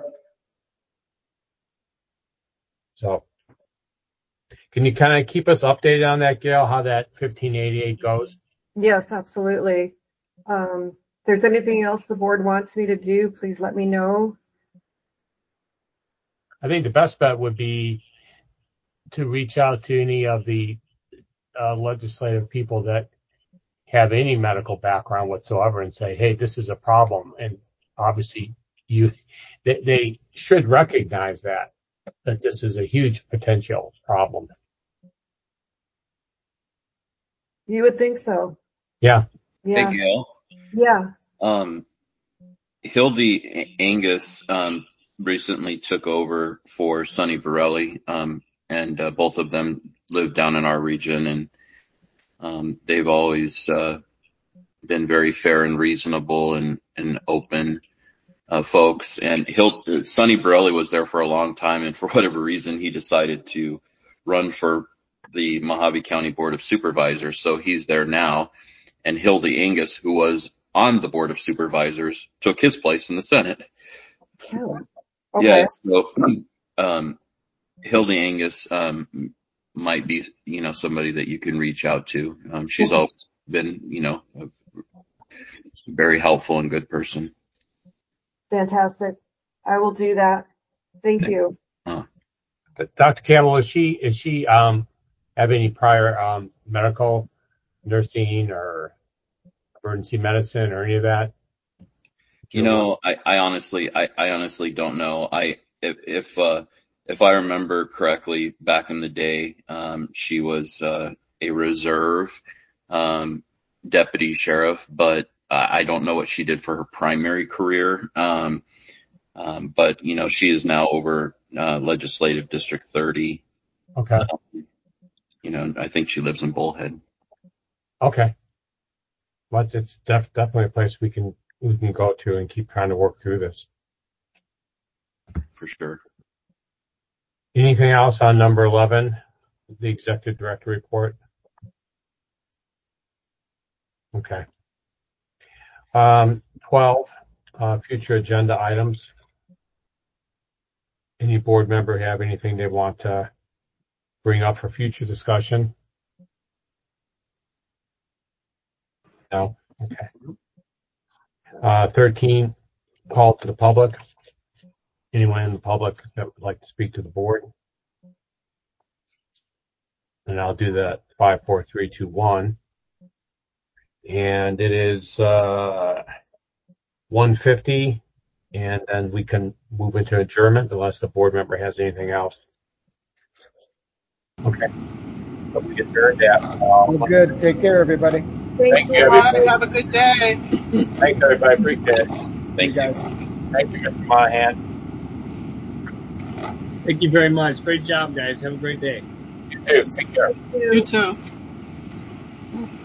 So, can you kind of keep us updated on that, Gail? How that fifteen eighty-eight goes? Yes, absolutely. Um, if there's anything else the board wants me to do, please let me know. I think the best bet would be to reach out to any of the uh, legislative people that have any medical background whatsoever and say, hey, this is a problem. And obviously you, they, they should recognize that, that this is a huge potential problem. You would think so. Yeah. Yeah. Hey, Gail. Yeah. Um, Hildy Angus um, recently took over for Sonny Borelli, um, and uh, both of them live down in our region, and um, they've always uh, been very fair and reasonable and, and open uh, folks. And Hild- Sonny Borelli was there for a long time, and for whatever reason, he decided to run for the Mojave County Board of Supervisors, so he's there now. And Hildy Angus, who was on the Board of Supervisors, took his place in the Senate. Oh, okay. Yeah, so um, Hildy Angus um, might be, you know, somebody that you can reach out to. Um, she's always been, you know, a very helpful and good person. Fantastic. I will do that. Thank you. Uh, Doctor Campbell, is she, is she, um, have any prior, um, medical nursing or emergency medicine or any of that? you know, I, I honestly, I, I honestly don't know. I, if, if, uh, if I remember correctly, back in the day, um, she was uh, a reserve um, deputy sheriff, but uh, I don't know what she did for her primary career. Um, um, but, you know, she is now over uh, Legislative District thirty. Okay. Um, you know, I think she lives in Bullhead. Okay. Well, it's def- definitely a place we can we can go to and keep trying to work through this. For sure. Anything else on number eleven, the executive director report? Okay. Um, twelve, uh, future agenda items. Any board member have anything they want to bring up for future discussion? No? Okay. Uh, thirteen, call to the public. Anyone in the public that would like to speak to the board? And I'll do that five, four, three, two, one. And it is uh, one fifty, and then we can move into adjournment unless the board member has anything else. Okay. So we adjourned at. Uh, Well, good. Take care, everybody. Thank Thank you, you. Bye. everybody. Have a good day. Thanks, everybody. Appreciate it. Thank You guys. Thank you, Mister Monahan. Thank you very much. Great job, guys. Have a great day. You too. Take care. Thank you. You too.